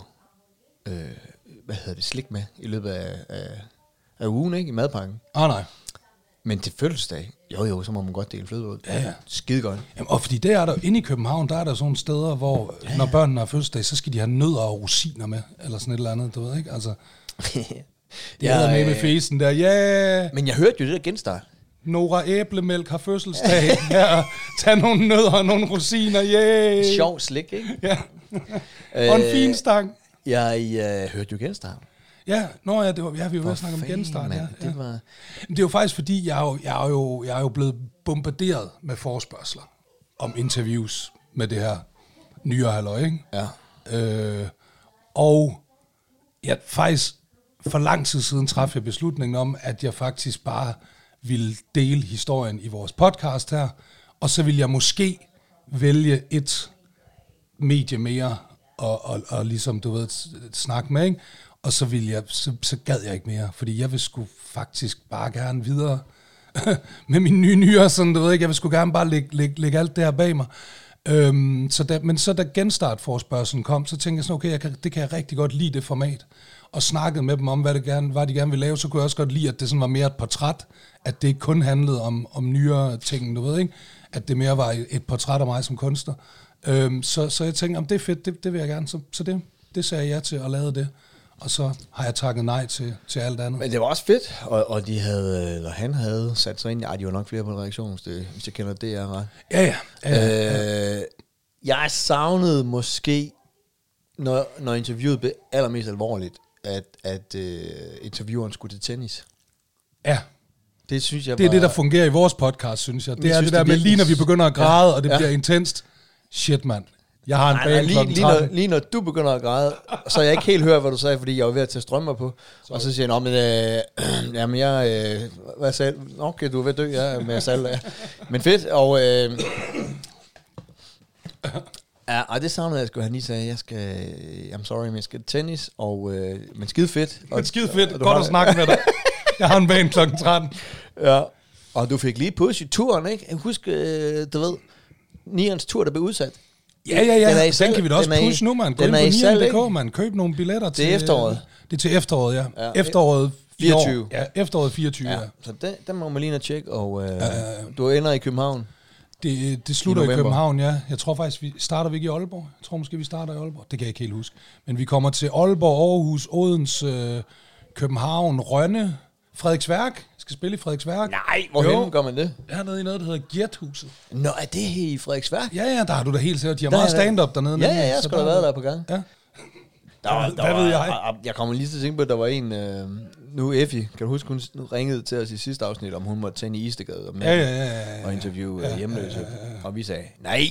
slik med i løbet af ugen, ikke? I madpakken. Nej. Men til fødselsdag, jo, så må man godt dele flødebold. Ja. Skide godt. Jamen, og fordi der er der inde i København, der er der sådan steder, hvor når børnene har fødselsdag, så skal de have nødder og rosiner med, eller sådan et eller andet, du ved ikke? Altså, det er med med fesen der, ja. Men jeg hørte jo det der genstart. Nora Æblemælk har fødselsdag. Ja, tag nogle nødder og nogle rosiner. Yeah. Sjov slik, ikke? Ja. Og en fin stang. Jeg hørte jo genstart. Ja, det var, vi var ved at snakke om genstart. Ja. Det var... Det er jo faktisk fordi, jeg er jo blevet bombarderet med forespørgsler om interviews med det her nyere halløj, ikke? Ja. Og jeg faktisk for lang tid siden træffede jeg beslutningen om, at jeg faktisk bare ville dele historien i vores podcast her, og så ville jeg måske vælge et medie mere, og ligesom, du ved, snakke med, ikke? Og så ville jeg, så gad jeg ikke mere, fordi jeg vil sgu faktisk bare gerne videre med mine nye nyere, sådan, du ved ikke, jeg vil sgu gerne bare lægge alt det her bag mig. Men så da genstart-forespørgselen kom, så tænkte jeg sådan, okay, det kan jeg rigtig godt lide, det format. Og snakkede med dem om, hvad de gerne ville lave, så kunne jeg også godt lide, at det sådan var mere et portræt, at det ikke kun handlede om nyere ting, du ved ikke, at det mere var et portræt af mig som kunstner. Så jeg tænkte, om det er fedt, det vil jeg gerne, så det sagde jeg til at lave det. Og så har jeg takket nej til alt andet. Men det var også fedt, og han havde sat sig ind i, de var nok flere på en reaktion, hvis jeg kender det, er ret. Ja. Jeg savnede måske, når interviewet blev allermest alvorligt, at intervieweren skulle til tennis. Ja. Det synes jeg det er det, der fungerer i vores podcast, synes jeg. Det er det der med, lige når vi begynder at græde, og det bliver intenst. Shit, mand. Jeg har en bane klokken 13. Lige når du begynder at græde, så jeg ikke helt hørt, hvad du sagde, fordi jeg var ved at tage strømmer på. Og så siger jeg, jamen jeg, hvad sagde du? Okay, du er ved at dø, ja, med salt. Ja. Men fedt, og og det savnede jeg, skulle han lige sige, I'm sorry, men jeg skal tennis, men skide fedt. Men skide fedt, godt at snakke med dig. Jeg har en bane klokken 13. Ja, og du fik lige push i turen, ikke? Jeg husker, du ved, Nians tur, der blev udsat. Ja. Den kan vi da også pushe nu, man. Gå ind på Nian.dk, man. Køb nogle billetter til efteråret. Det er til efteråret, ja. Efteråret 24. Ja, efteråret 24, ja. Så den må man lige tjekke, og du ender i København. Det slutter i København, ja. Jeg tror faktisk, starter vi ikke i Aalborg? Jeg tror måske, vi starter i Aalborg. Det kan jeg ikke helt huske. Men vi kommer til Aalborg, Aarhus, Odense, København, Rønne, Frederiksværk. Skal spille i Frederiksværk. Nej, hvorhen gør man det? Hernede i noget, der hedder Gjerthuset. Nå, er det i Frederiksværk? Ja, der har du da helt sikkert. De har meget stand-up dernede. Ja, jeg skal da været der på gang. Ja. Hvad ved jeg? Jeg kommer lige til at tænke på, at der var en... Nu Effie, kan du huske, hun ringede til os i sidste afsnit, om hun måtte tage ind i Istegade om natten og interviewe hjemløse. Og vi sagde, nej.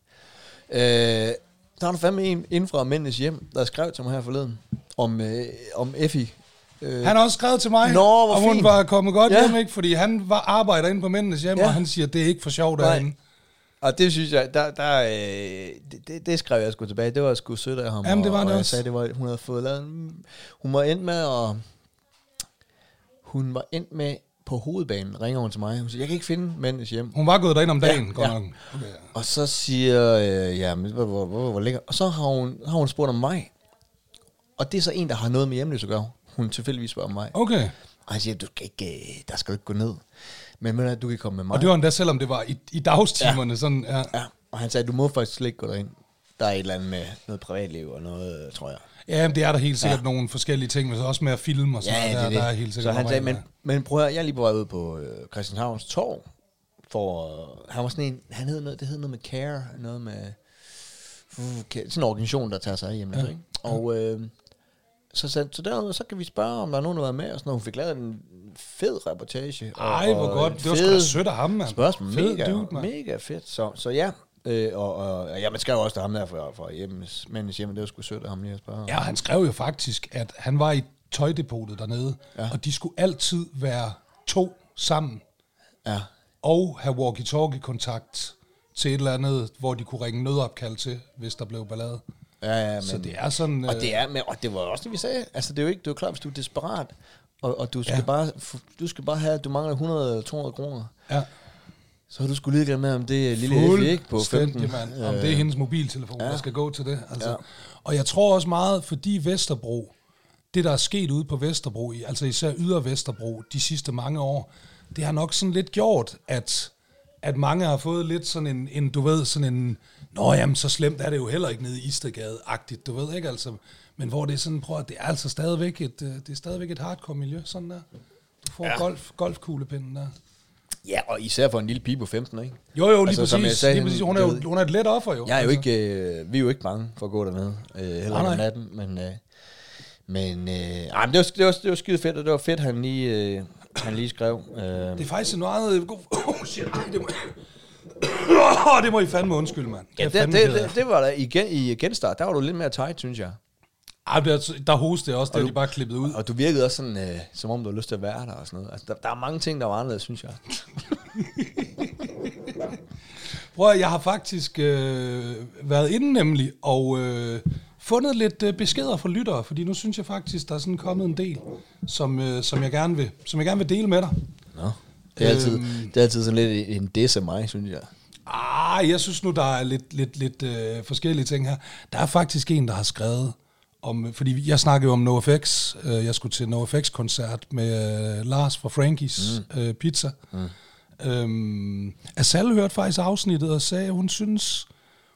Der var der fandme en inden fra Mændenes Hjem, der skrev til mig her forleden, om Effie. Han har også skrevet til mig, om hun var kommet godt hjem, ikke? Fordi han arbejder inde på Mændenes Hjem, og han siger, det er ikke for sjovt derinde. Og det synes jeg, det skrev jeg sgu tilbage. Det var sgu sødt af ham. Jamen, det var og det jeg også. sagde, hun havde fået lavet hun var endt med at... Hun var endt med på hovedbanen, ringer hun til mig. Hun siger, jeg kan ikke finde Mændenes Hjem. Hun var gået derind om dagen, godt nok. Okay. Og så siger hvor ligger... Og så har hun spurgt om mig. Og det er så en, der har noget med hjemløs at gøre. Hun tilfældigvis spørger om mig. Okay. Og han siger, der skal du ikke gå ned. Men du kan komme med mig. Og det var endda, selvom det var i dagstimerne. Sådan, ja. Og han sagde, du må faktisk slet ikke gå derind. Der er et eller andet med noget privatliv og noget, tror jeg. Ja, men det er der helt sikkert nogle forskellige ting, men så også med at filme og sådan noget. Der er helt sikkert. Så han sagde, men prøv at høre, jeg er lige på vej ud på Christianshavns Torv. Han var sådan en, det hed noget med Care, noget med sådan en organisation, der tager sig af hjemme. Ikke? Og så kan vi spørge, om der er nogen, der er med, og sådan noget. Hun fik lavet en fed reportage. Ej, hvor godt. Det var sgu da sødt af ham, mand. Spørgsmål. Dude, Mega fedt. Så ja. Og man skrev også til ham der fra Mændenes Hjem, det var sgu sødt af ham lige at spørge. Ja, han skrev jo faktisk, at han var i tøjdepotet dernede, og de skulle altid være 2 sammen. Ja. Og have walkie-talkie-kontakt til et eller andet, hvor de kunne ringe nødopkald til, hvis der blev ballade. Ja, så det er sådan... Og det var også det, vi sagde. Altså, det er jo ikke, det er jo klart, hvis du er desperat, og du skal bare have, du mangler 100-200 kroner. Ja. Så har du skulle lige med, om det er lille F, ikke? På 15. Man. Om det er hendes mobiltelefon, der skal gå til det. Altså. Ja. Og jeg tror også meget, fordi Vesterbro, det der er sket ude på Vesterbro, altså især Ydre Vesterbro, de sidste mange år, det har nok sådan lidt gjort, at mange har fået lidt sådan en du ved, sådan en, nå jamen, så slemt er det jo heller ikke nede i Istedgade-agtigt, du ved ikke altså, men hvor det er sådan, prøv at det er altså stadigvæk et hardcore miljø, sådan der. Du får golfkuglepinden der. Ja, og især for en lille pige på 15, ikke? Jo, lige altså, præcis. Sagde, lige præcis. Hun er et let offer, jo. Jeg er jo ikke, vi er jo ikke bange for at gå dernede, heller om natten, men det var skide fedt, og det var fedt, han lige skrev. Det er faktisk noget andet... det må I fandme undskylde, mand. Ja, det var der i genstart, der var du lidt mere tight, synes jeg. Der hostede jeg også, det var de bare klippet ud. Og du virkede også sådan, som om du havde lyst til at være der og sådan noget. Altså, der er mange ting, der var anderledes, synes jeg. Prøv at, jeg har faktisk været inde nemlig, og fundet lidt beskeder fra lyttere, fordi nu synes jeg faktisk, der er sådan kommet en del, som jeg gerne vil dele med dig. Nå. Det er altid sådan lidt en diss af mig, synes jeg. Jeg synes nu, der er lidt forskellige ting her. Der er faktisk en, der har skrevet, fordi jeg snakkede jo om NoFX. Jeg skulle til NoFX-koncert med Lars fra Frankies Pizza. Asal hørte faktisk afsnittet og sagde, at hun synes,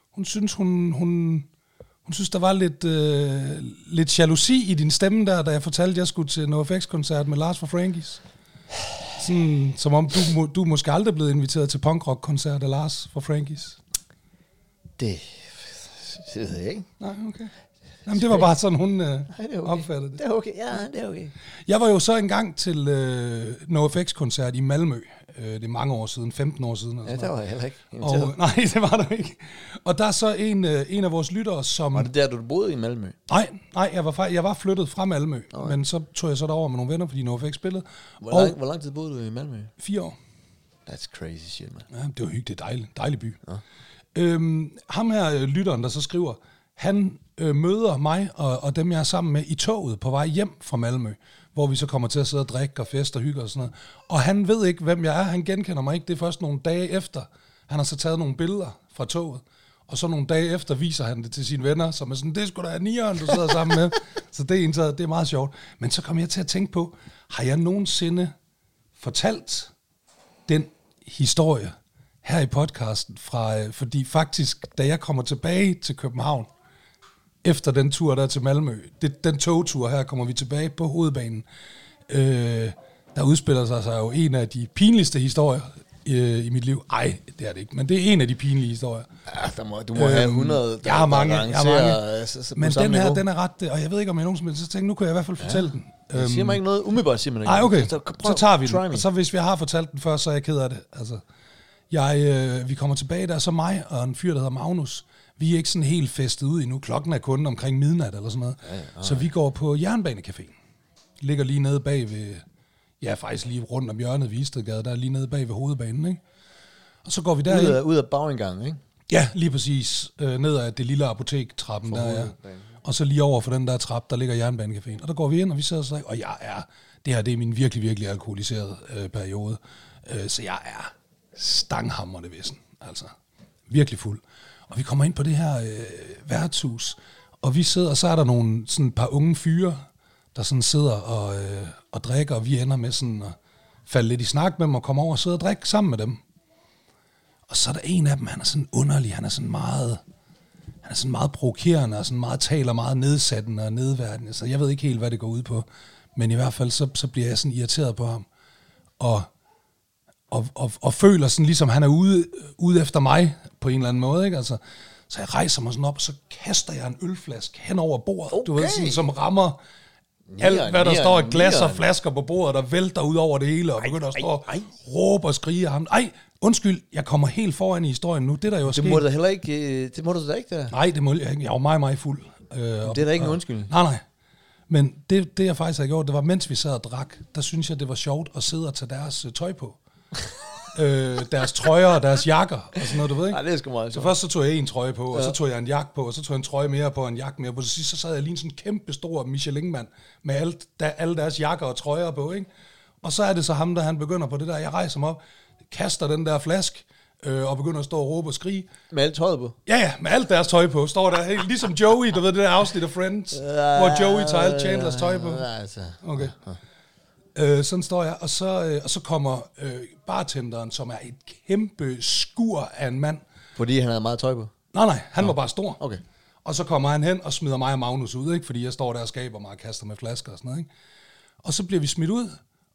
der var lidt jalousi i din stemme der, da jeg fortalte, at jeg skulle til NoFX-koncert med Lars fra Frankies. Sådan, som om du måske aldrig er blevet inviteret til punkrock-koncert af Lars fra Frankies. Det ved jeg ikke. Nej, okay. Jamen, det var bare sådan, hun opfattede det. Det er okay, ja, det er okay. Jeg var jo så engang til NoFX-koncert i Malmø. Det er mange år siden, 15 år siden. Ja, der var jeg heller ikke. Nej, det var der ikke. Og der er så en af vores lyttere, som... Var det der, du boede i Malmø? Nej, jeg var flyttet fra Malmø, men så tog jeg så derover med nogle venner, fordi NoFX spillede. Hvor lang tid boede du i Malmø? 4 år. That's crazy shit, man. Ja, det var hyggeligt, dejlig by. Ja. Ham her, lytteren, der så skriver, han møder mig og dem, jeg er sammen med i toget på vej hjem fra Malmø, hvor vi så kommer til at sidde og drikke og feste og hygge og sådan noget. Og han ved ikke, hvem jeg er. Han genkender mig ikke. Det er først nogle dage efter. Han har så taget nogle billeder fra toget. Og så nogle dage efter viser han det til sine venner, som er sådan, det er sgu da nieren, du sidder sammen med. Så det er meget sjovt. Men så kom jeg til at tænke på, har jeg nogensinde fortalt den historie her i podcasten fordi faktisk, da jeg kommer tilbage til København, efter den tur der til Malmø, den togtur her, kommer vi tilbage på hovedbanen. Der udspiller sig jo en af de pinligste historier i mit liv. Ej, det er det ikke, men det er en af de pinlige historier. Ja, du må have 100. Jeg har mange. Men den her, niveau. Den er ret, og jeg ved ikke, om jeg nogensinde, så tænkte nu kan jeg i hvert fald fortælle den. Det siger mig ikke noget, umiddelbart siger man ikke. Nej, okay, så tager vi den. Og så hvis vi har fortalt den før, så er jeg ked af det. Altså, vi kommer tilbage, der er så mig og en fyr, der hedder Magnus. Vi er ikke sådan helt festet ud endnu. Klokken er kun omkring midnat eller sådan noget. Ja. Så vi går på Jernbanecaféen. Ligger lige nede bag ved... Ja, faktisk lige rundt om hjørnet ved Istedgade. Der er lige nede bag ved hovedbanen, ikke? Og så går vi der ud af bagindgangen, ikke? Ja, lige præcis. Ned ad det lille apotektrappen der er. Og så lige over for den der trap, der ligger Jernbanecaféen. Og der går vi ind, og vi sidder så, og det er min virkelig, virkelig alkoholiserede periode. Så jeg er stanghamrende væsen. Altså, virkelig fuld. Og vi kommer ind på det her værtshus, og vi sidder, og så er der nogle sådan et par unge fyre, der sådan sidder og drikker, og vi ender med sådan at falde lidt i snak med dem, og komme over og sidde og drikke sammen med dem. Og så er der en af dem, han er sådan underlig, han er sådan meget provokerende, og sådan meget taler meget nedsættende og nedværdigende, så jeg ved ikke helt, hvad det går ud på. Men i hvert fald, så bliver jeg sådan irriteret på ham, og føler sådan, ligesom han er ude efter mig, på en eller anden måde, ikke? Altså, så jeg rejser mig sådan op, og så kaster jeg en ølflaske hen over bordet, du ved, sådan, som rammer alt, hvad der står af glas og flasker på bordet, der vælter ud over det hele, og begynder at stå og råbe og skrige af ham. Ej, undskyld, jeg kommer helt foran i historien nu. Det der jo det må du heller ikke, det må du da ikke der. Nej, det må jeg ikke. Jeg var meget fuld. Det er da ikke en undskyldning. Nej. Men det jeg faktisk havde gjort, det var, mens vi sad og drak, der synes jeg, det var sjovt at sidde og tage deres tøj på. Deres trøjer og deres jakker og sådan noget, du ved ikke? Nej, det er sgu meget. Så først så tog jeg en trøje på, og så tog jeg en jakke på, og så tog jeg en trøje mere på, og en jakke mere på. Så sidst så sad jeg lige en sådan kæmpe stor Michelin-mand med alle deres jakker og trøjer på, ikke? Og så er det så ham, der han begynder på det der. Jeg rejser mig op, kaster den der flaske, og begynder at stå og råbe og skrige. Med alt tøjet på? Ja, med alt deres tøj på. Står der helt ligesom Joey, du ved det der afsnit af Friends, hvor Joey tager alt Chandlers tøj på. Okay. Sådan står jeg, og så kommer bartenderen, som er et kæmpe skur af en mand. Fordi han havde meget tøj på? Nej, han var bare stor. Okay. Og så kommer han hen og smider mig og Magnus ud, ikke? Fordi jeg står der og skaber mig og kaster med flasker og sådan noget. Ikke? Og så bliver vi smidt ud,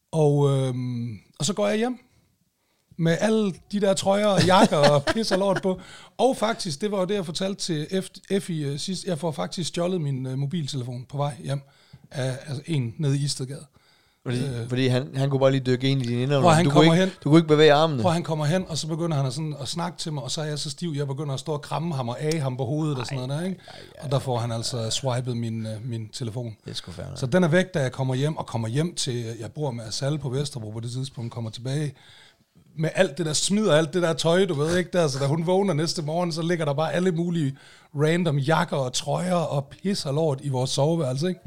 og så går jeg hjem med alle de der trøjer og jakker og pis og lort på. Og faktisk, det var jo det, jeg fortalte til Effie sidst. Jeg får faktisk stjålet min mobiltelefon på vej hjem af en nede i Istedgade. Fordi han kunne bare lige dykke ind i din indre. Du kunne ikke bevæge armene. Hvor han kommer hen, og så begynder han sådan at snakke til mig, og så er jeg så stiv, jeg begynder at stå og kramme ham og af ham på hovedet og sådan noget der, ikke? Og der får han altså swipet min telefon. Det er sgu færdigt. Så den er væk, da jeg kommer hjem til, jeg bor med Asal på Vesterbro på det tidspunkt, kommer tilbage med alt det der smider, alt det der tøj, du ved ikke, der, så da hun vågner næste morgen, så ligger der bare alle mulige random jakker og trøjer og pis og lort i vores soveværelse, ikke?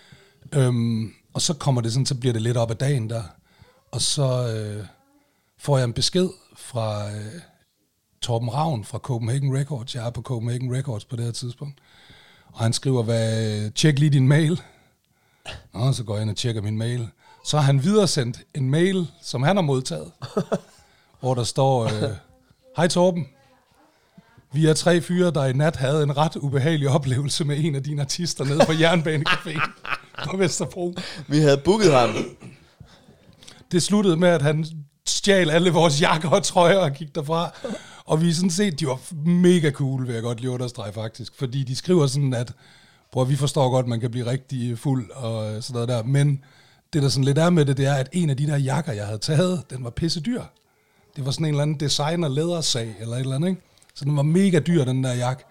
Og så kommer det sådan, så bliver det lidt op ad dagen der, og så får jeg en besked fra Torben Ravn fra Copenhagen Records. Jeg er på Copenhagen Records på det her tidspunkt, og han skriver, tjek lige din mail. Og så går jeg ind og tjekker min mail. Så har han videresendt en mail, som han har modtaget, hvor der står, hej Torben, vi er 3 fyre, der i nat havde en ret ubehagelig oplevelse med en af dine artister nede på Jernbanecaféen på Vesterbro. Vi havde booket ham. Det sluttede med, at han stjal alle vores jakker og trøjer og gik derfra. Og vi er sådan set, de var mega cool, vil jeg godt lige understrege faktisk. Fordi de skriver sådan, at vi forstår godt, at man kan blive rigtig fuld og sådan noget der. Men det, der sådan lidt er med det, det er, at en af de der jakker, jeg havde taget, den var pisse dyr. Det var sådan en eller anden designer-lædersag eller et eller andet, ikke? Så den var mega dyr, den der jakke.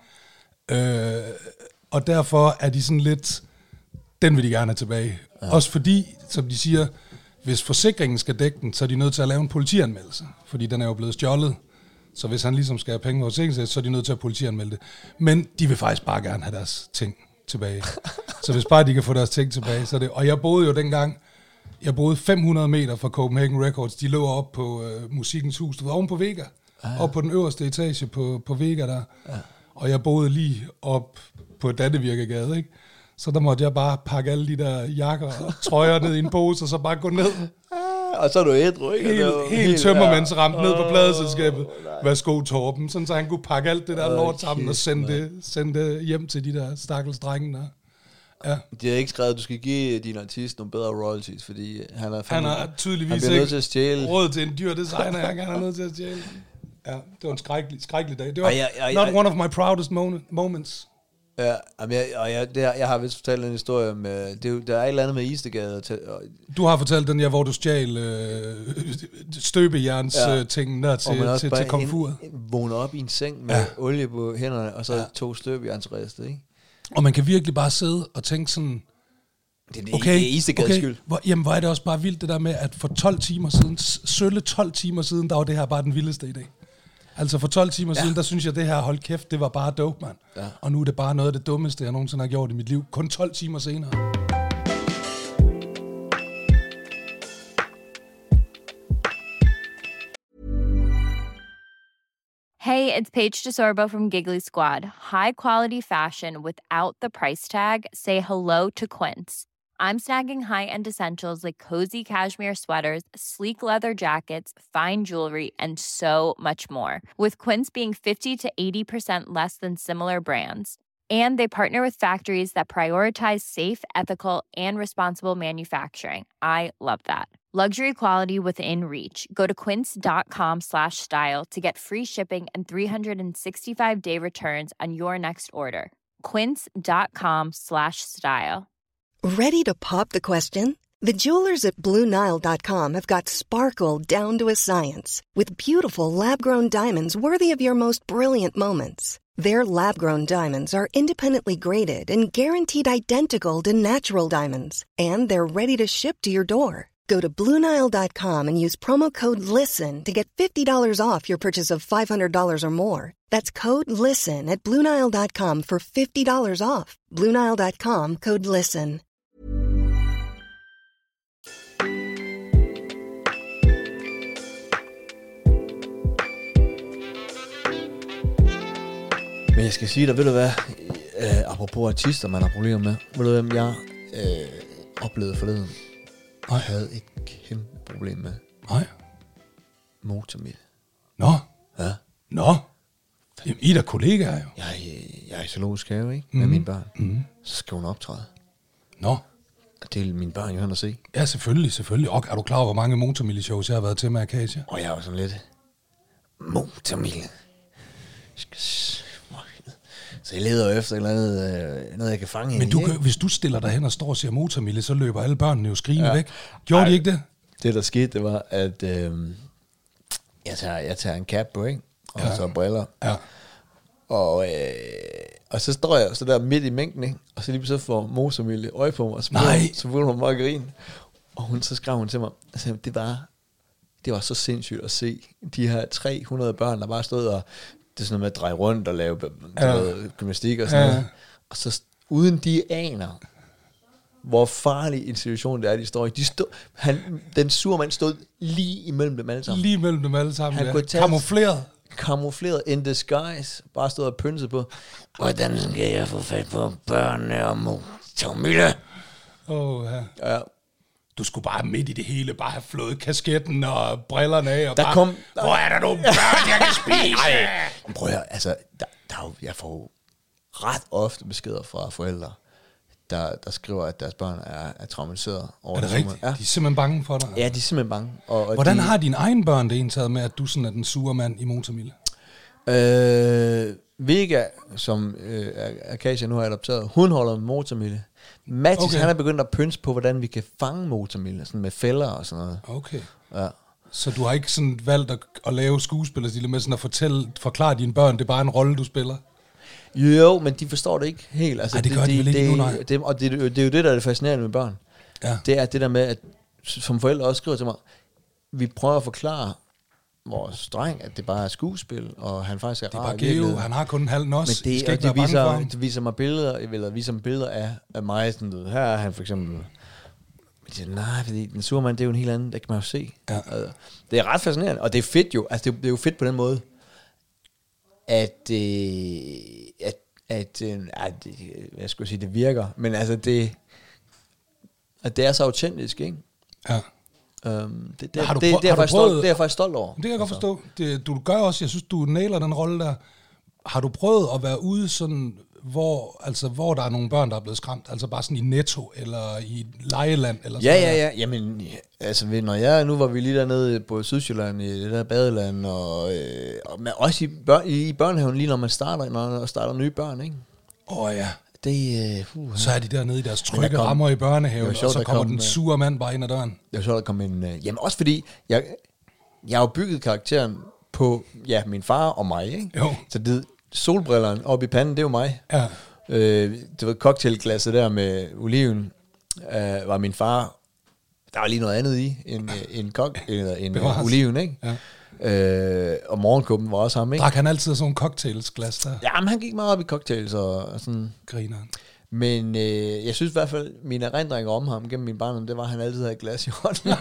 Og derfor er de sådan lidt, den vil de gerne have tilbage. Ja. Også fordi, som de siger, hvis forsikringen skal dække den, så er de nødt til at lave en politianmeldelse. Fordi den er jo blevet stjålet. Så hvis han ligesom skal have penge på forsikringen, så er de nødt til at politianmelde det. Men de vil faktisk bare gerne have deres ting tilbage. Så hvis bare de kan få deres ting tilbage, så er det. Og jeg boede jo dengang, 500 meter fra Copenhagen Records. De lå op på Musikkens Hus. Du var oven på Vega. Op på den øverste etage på Vega der. Ja. Og jeg boede lige op på Dannevirkegade, ikke? Så der måtte jeg bare pakke alle de der jakker og trøjer ned i en pose, og så bare gå ned. Og så er du ædru, ikke? Helt tømmermændsramt ned på pladeselskabet. Værsgo Torben, sådan så han kunne pakke alt det der lort sammen og sende det hjem til de der stakkels drenge der. Ja. De har ikke skrevet, at du skal give din artist nogle bedre royalties, fordi han har tydeligvis ikke nødt til at stjæle. Råd til en dyr designer, han er nødt til at stjæle. Ja, det var en skrækkelig dag. Det var not one of my proudest moments. Ja, jeg har vist fortalt en historie om, der er et eller andet med Istedgade. Du har fortalt den, hvor du stjal støbejerns tingen der til komfuret. Vågner op i en seng med olie på hænderne, og så 2 støbejernsriste, ikke? Og man kan virkelig bare sidde og tænke sådan, det er Istedgades skyld. Jamen, hvor er det også bare vildt det der med, at for 12 timer siden, sølle 12 timer siden, der var det her bare den vildeste idé. Altså for 12 timer siden, der synes jeg, det her, hold kæft, det var bare dope, mand. Ja. Og nu er det bare noget af det dummeste, jeg nogensinde har gjort i mit liv. Kun 12 timer senere. Hey, it's Paige DeSorbo from Giggly Squad. High quality fashion without the price tag. Say hello to Quince. I'm snagging high-end essentials like cozy cashmere sweaters, sleek leather jackets, fine jewelry, and so much more. With Quince being 50 to 80% less than similar brands. And they partner with factories that prioritize safe, ethical, and responsible manufacturing. I love that. Luxury quality within reach. Go to quince.com/style to get free shipping and 365-day returns on your next order. Quince.com/style. Ready to pop the question? The jewelers at BlueNile.com have got sparkle down to a science with beautiful lab-grown diamonds worthy of your most brilliant moments. Their lab-grown diamonds are independently graded and guaranteed identical to natural diamonds, and they're ready to ship to your door. Go to BlueNile.com and use promo code LISTEN to get $50 off your purchase of $500 or more. That's code LISTEN at BlueNile.com for $50 off. BlueNile.com, code LISTEN. Men jeg skal sige dig, ved du hvad, apropos artister, man har problemer med, ved du hvem jeg oplevede forleden? Og havde et kæmpe problem med. Nej. Motormil. Nå. Ja. Nå. Jamen, I er da kollegaer jo. Jeg er i zoologisk have, ikke? Med mine børn. Mm. Så skal hun optræde. Nå. Og det vil mine børn jo hen og se. Ja, selvfølgelig. Og er du klar over, hvor mange motormille-shows jeg har været til med Acacia? Og jeg er jo sådan lidt... Motormil. Så jeg leder efter et eller andet, noget jeg kan fange. Men hvis du stiller dig hen og står og siger motormille, så løber alle børnene jo skrigende væk. Gjorde de ikke det? Det, der skete, det var, at jeg tager en cap på, ikke? Og så briller. Ja. Og så står jeg så der midt i mængden, ikke? Og så lige så får motormille øje på mig, og så begynder hun bare at grine. Og så skrev hun til mig, altså, det var så sindssygt at se de her 300 børn, der bare stod og det er sådan noget med at dreje rundt og lave gymnastik og sådan noget. Og så uden de aner, hvor farlig en situation det er, de står i. Den sure mand stod lige imellem dem alle sammen. Lige imellem dem alle sammen, han Camoufleret in disguise. Bare stod og pynset på, hvordan skal jeg få fat på børnene og motormille? Ja. Du skulle bare midt i det hele, bare have flået kasketten og brillerne af, og hvor er der nogle børn, jeg kan spise? Prøv at høre, altså, jeg får ret ofte beskeder fra forældre, der skriver, at deres børn er traumatiseret over det. Er det rigtigt? Ja. De er simpelthen bange for dig? Ja, de er simpelthen bange. Og hvordan har dine egne børn det indtaget med, at du sådan er den sure mand i motormille? Vega, som Acacia nu har adopteret, hun holder med motormille. Mathis, han er begyndt at pynse på, hvordan vi kan fange motormille, sådan med fælder og sådan noget. Okay. Ja. Så du har ikke sådan valgt at lave skuespillerstil med sådan at forklare dine børn, det er bare en rolle, du spiller? Jo, men de forstår det ikke helt. Altså, det gør de vel ikke nu, nej. Og det er jo det, der er det fascinerende med børn. Ja. Det er det der med, at som forældre også skriver til mig, vi prøver at forklare vores dreng, at det bare er skuespil, og han faktisk er rar. Det er bare han har kun en halv nos. Men det viser mig billeder, eller viser mig billeder af mig, sådan, her er han for eksempel. Nej, fordi den sure mand, det er jo en helt anden, det kan man jo se. Ja. Det er ret fascinerende, og det er fedt jo, altså det er jo fedt på den måde, at jeg skulle sige, det virker, men altså at det er så autentisk, ikke? Ja. Det er jeg faktisk stolt over. Det kan jeg godt forstå. Du gør også, jeg synes, du nailer den rolle der. Har du prøvet at være ude sådan, hvor der er nogle børn, der er blevet skræmt? Altså bare sådan i Netto, eller i lejeland? Eller sådan ja. Jamen, altså nu var vi lige dernede på Sydsjælland, i det der badeland, og også i børnehaven, lige når man starter nye børn, ikke? Ja. Så er de dernede i deres trygge rammer i børnehaven, og så kommer den sure mand bare ind ad døren. Det var sjovt, der kom en... jamen også fordi, jeg har jo bygget karakteren på, min far og mig, ikke? Jo. Så det solbrillerne oppe i panden, det er jo mig. Ja. Det var cocktailglasset der med oliven, var min far. Der var lige noget andet i, en oliven, ikke? Ja. Og morgenkuppen var også ham, ikke? Drak han altid sådan nogle cocktailsglas der? Ja, men han gik meget op i cocktails og sådan. Grineren. Men jeg synes i hvert fald, mine erindringer om ham gennem min barndom, det var, at han altid havde et glas i hånden.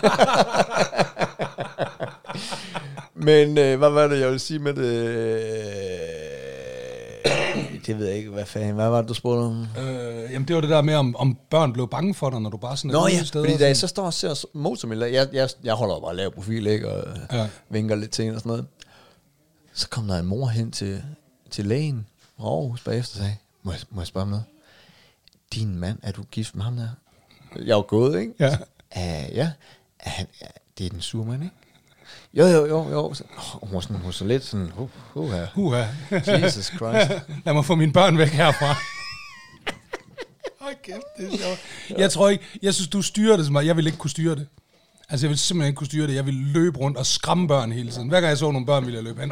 Men hvad var det, jeg ville sige med det? Det ved jeg ikke, hvad var det, du spurgte om? Jamen, det var det der med, om børn blev bange for dig, når du bare sådan er ude i stedet. Fordi da jeg så står og ser motormille, jeg holder jo bare lav profil, ikke? Og vinker lidt til en og sådan noget. Så kom der en mor hen til lægen og Aarhus bagefter og sagde, må jeg spørge om noget? Din mand, er du gift med ham der? Jeg var gået, ikke? Ja. Ja. Det er den sure mand, ikke? Jo. Hun var så lidt sådan, Jesus Christ. Lad mig få mine børn væk herfra. kæft, det er sjovt. Jeg tror ikke, jeg synes, du styrer det så meget. Jeg vil ikke kunne styre det. Altså, jeg vil simpelthen ikke kunne styre det. Jeg vil løbe rundt og skræmme børn hele tiden. Hver gang jeg så nogle børn, ville jeg løbe hen.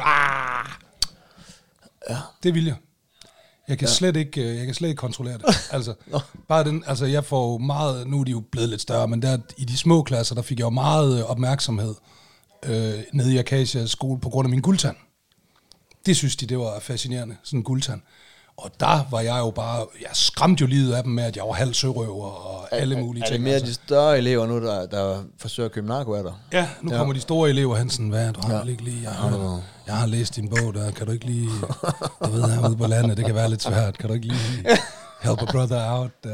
Ja. Det vil jeg. Jeg kan slet ikke kontrollere det. Altså, bare den, altså jeg får meget, nu er de jo blevet lidt større, men der i de små klasser, der fik jeg jo meget opmærksomhed nede i Acacias skole på grund af min guldtand. Det synes de, det var fascinerende, sådan en guldtand. Og der var jeg jo bare, jeg skræmte jo livet af dem med, at jeg var halv sørøver og alle mulige ting. Er det mere de større elever nu, der forsøger at købe narko af dig? Ja, nu kommer de store elever hen sådan, hvad, du har ikke lige, jeg har læst din bog der, kan du ikke lige, jeg ved herude på landet, det kan være lidt svært, kan du ikke lige help a brother out der?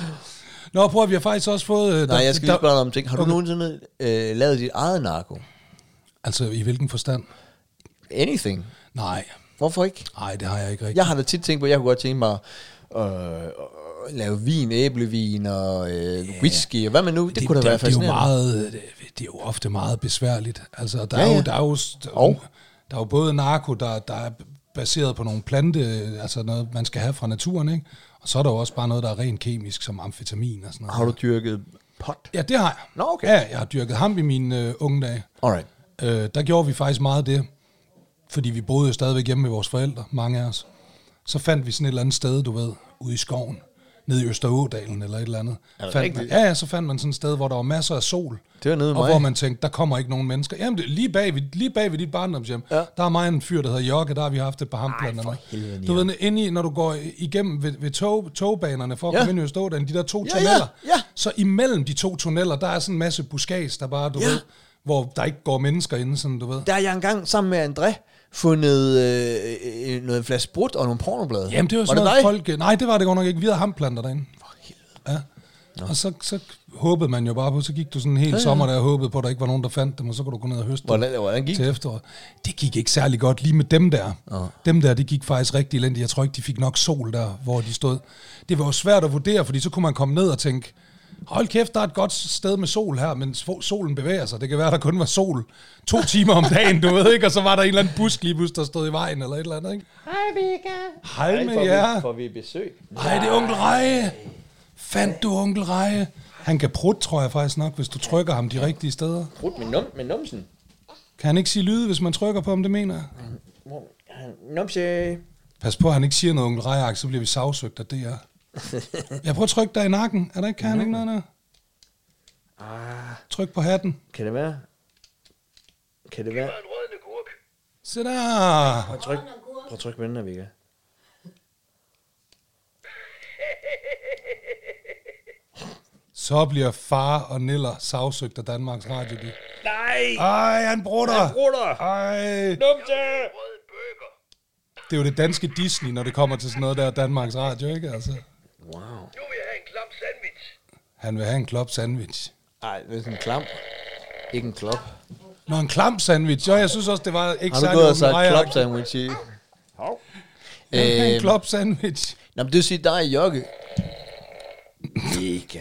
Nå, prøv at vi har faktisk også fået... Nej, jeg skal lige spørge dig om ting. Har du nogensinde lavet dit eget narko? Altså, i hvilken forstand? Anything? Nej. Hvorfor ikke? Nej, det har jeg ikke rigtigt. Jeg har da tit tænkt på, at jeg kunne godt tænke mig at lave vin, æblevin og whisky, og hvad man nu, det kunne da være fascinerende. Det er jo ofte meget besværligt. Altså, der er jo både narko, der er baseret på nogle plante, altså noget, man skal have fra naturen, ikke? Og så er der jo også bare noget, der er rent kemisk, som amfetamin og sådan noget. Har du dyrket pot? Ja, det har jeg. Nå, okay. Ja, jeg har dyrket hamp i mine unge dage. Alright. Der gjorde vi faktisk meget det, fordi vi boede jo stadigvæk hjemme med vores forældre, mange af os. Så fandt vi sådan et eller andet sted, du ved, ude i skoven, nede i Østerådalen eller et eller andet. Så fandt man sådan et sted, hvor der var masser af sol. Det var nede og hvor man tænkte, der kommer ikke nogen mennesker. Jamen, lige bag ved dit barndomshjem, der er mig en fyr, der hedder Jokke, der har vi haft et par hamplanterne. Du ved, inde i, når du går igennem ved togbanerne for at komme ind i Østerådalen, de der 2 tunneller, så imellem de 2 tunneller, der er sådan en masse buskads, der bare, du ved, hvor der ikke går mennesker inde, sådan du ved. Der er jeg engang sammen med André fundet noget flaske brut og nogle pornoblade. Jamen, det var sådan noget folk... Nej, det var det godt nok ikke. Vi havde hamplanter derinde. For helvede. Ja. Og så håbede man jo bare på, så gik du sådan en hel sommer der og håbede på, at der ikke var nogen, der fandt dem, og så kunne du gå ned og høste hvordan gik til efteråret. Det gik ikke særlig godt lige med dem der. Dem der, det gik faktisk rigtig elendigt. Jeg tror ikke, de fik nok sol der, hvor de stod. Det var jo svært at vurdere, fordi så kunne man komme ned og tænke, hold kæft, der er et godt sted med sol her, men solen bevæger sig. Det kan være, der kun var sol 2 timer om dagen, du ved ikke? Og så var der en eller anden busk lige pludselig, der stod i vejen eller et eller andet, ikke? Hej, Vika. Hej med jer. Får vi besøg? Hej, det er onkel Reje. Fandt du onkel Reje? Han kan prutte, tror jeg faktisk nok, hvis du trykker ham de rigtige steder. Prut med numsen? Kan han ikke sige lyde, hvis man trykker på ham, det mener jeg? Numse. Pas på, at han ikke siger noget, onkel Reje, så bliver vi sagsøgt af det her. Jeg prøver at trykke dig i nakken. Er der ikke? Kan han ikke noget der? Tryk på hatten. Kan det være? Se der. Prøv at trykke på den her, Vika. Så bliver far og Niller sagsøgt af Danmarks Radio. Nej! Ej, han brutter! Ej! Numse! Det er jo det danske Disney, når det kommer til sådan noget der Danmarks Radio, ikke? Altså. Wow. Nu vil jeg have en klam sandwich. Han vil have en klop sandwich. Nej, det er sådan en klam. Ikke en klop. Nå, en klam sandwich. Jo, jeg synes også, det var ikke særlig... Har du gået og sagt klop sandwich i? En klop sandwich. Nå, men det vil sige dig, Jokke. Mega.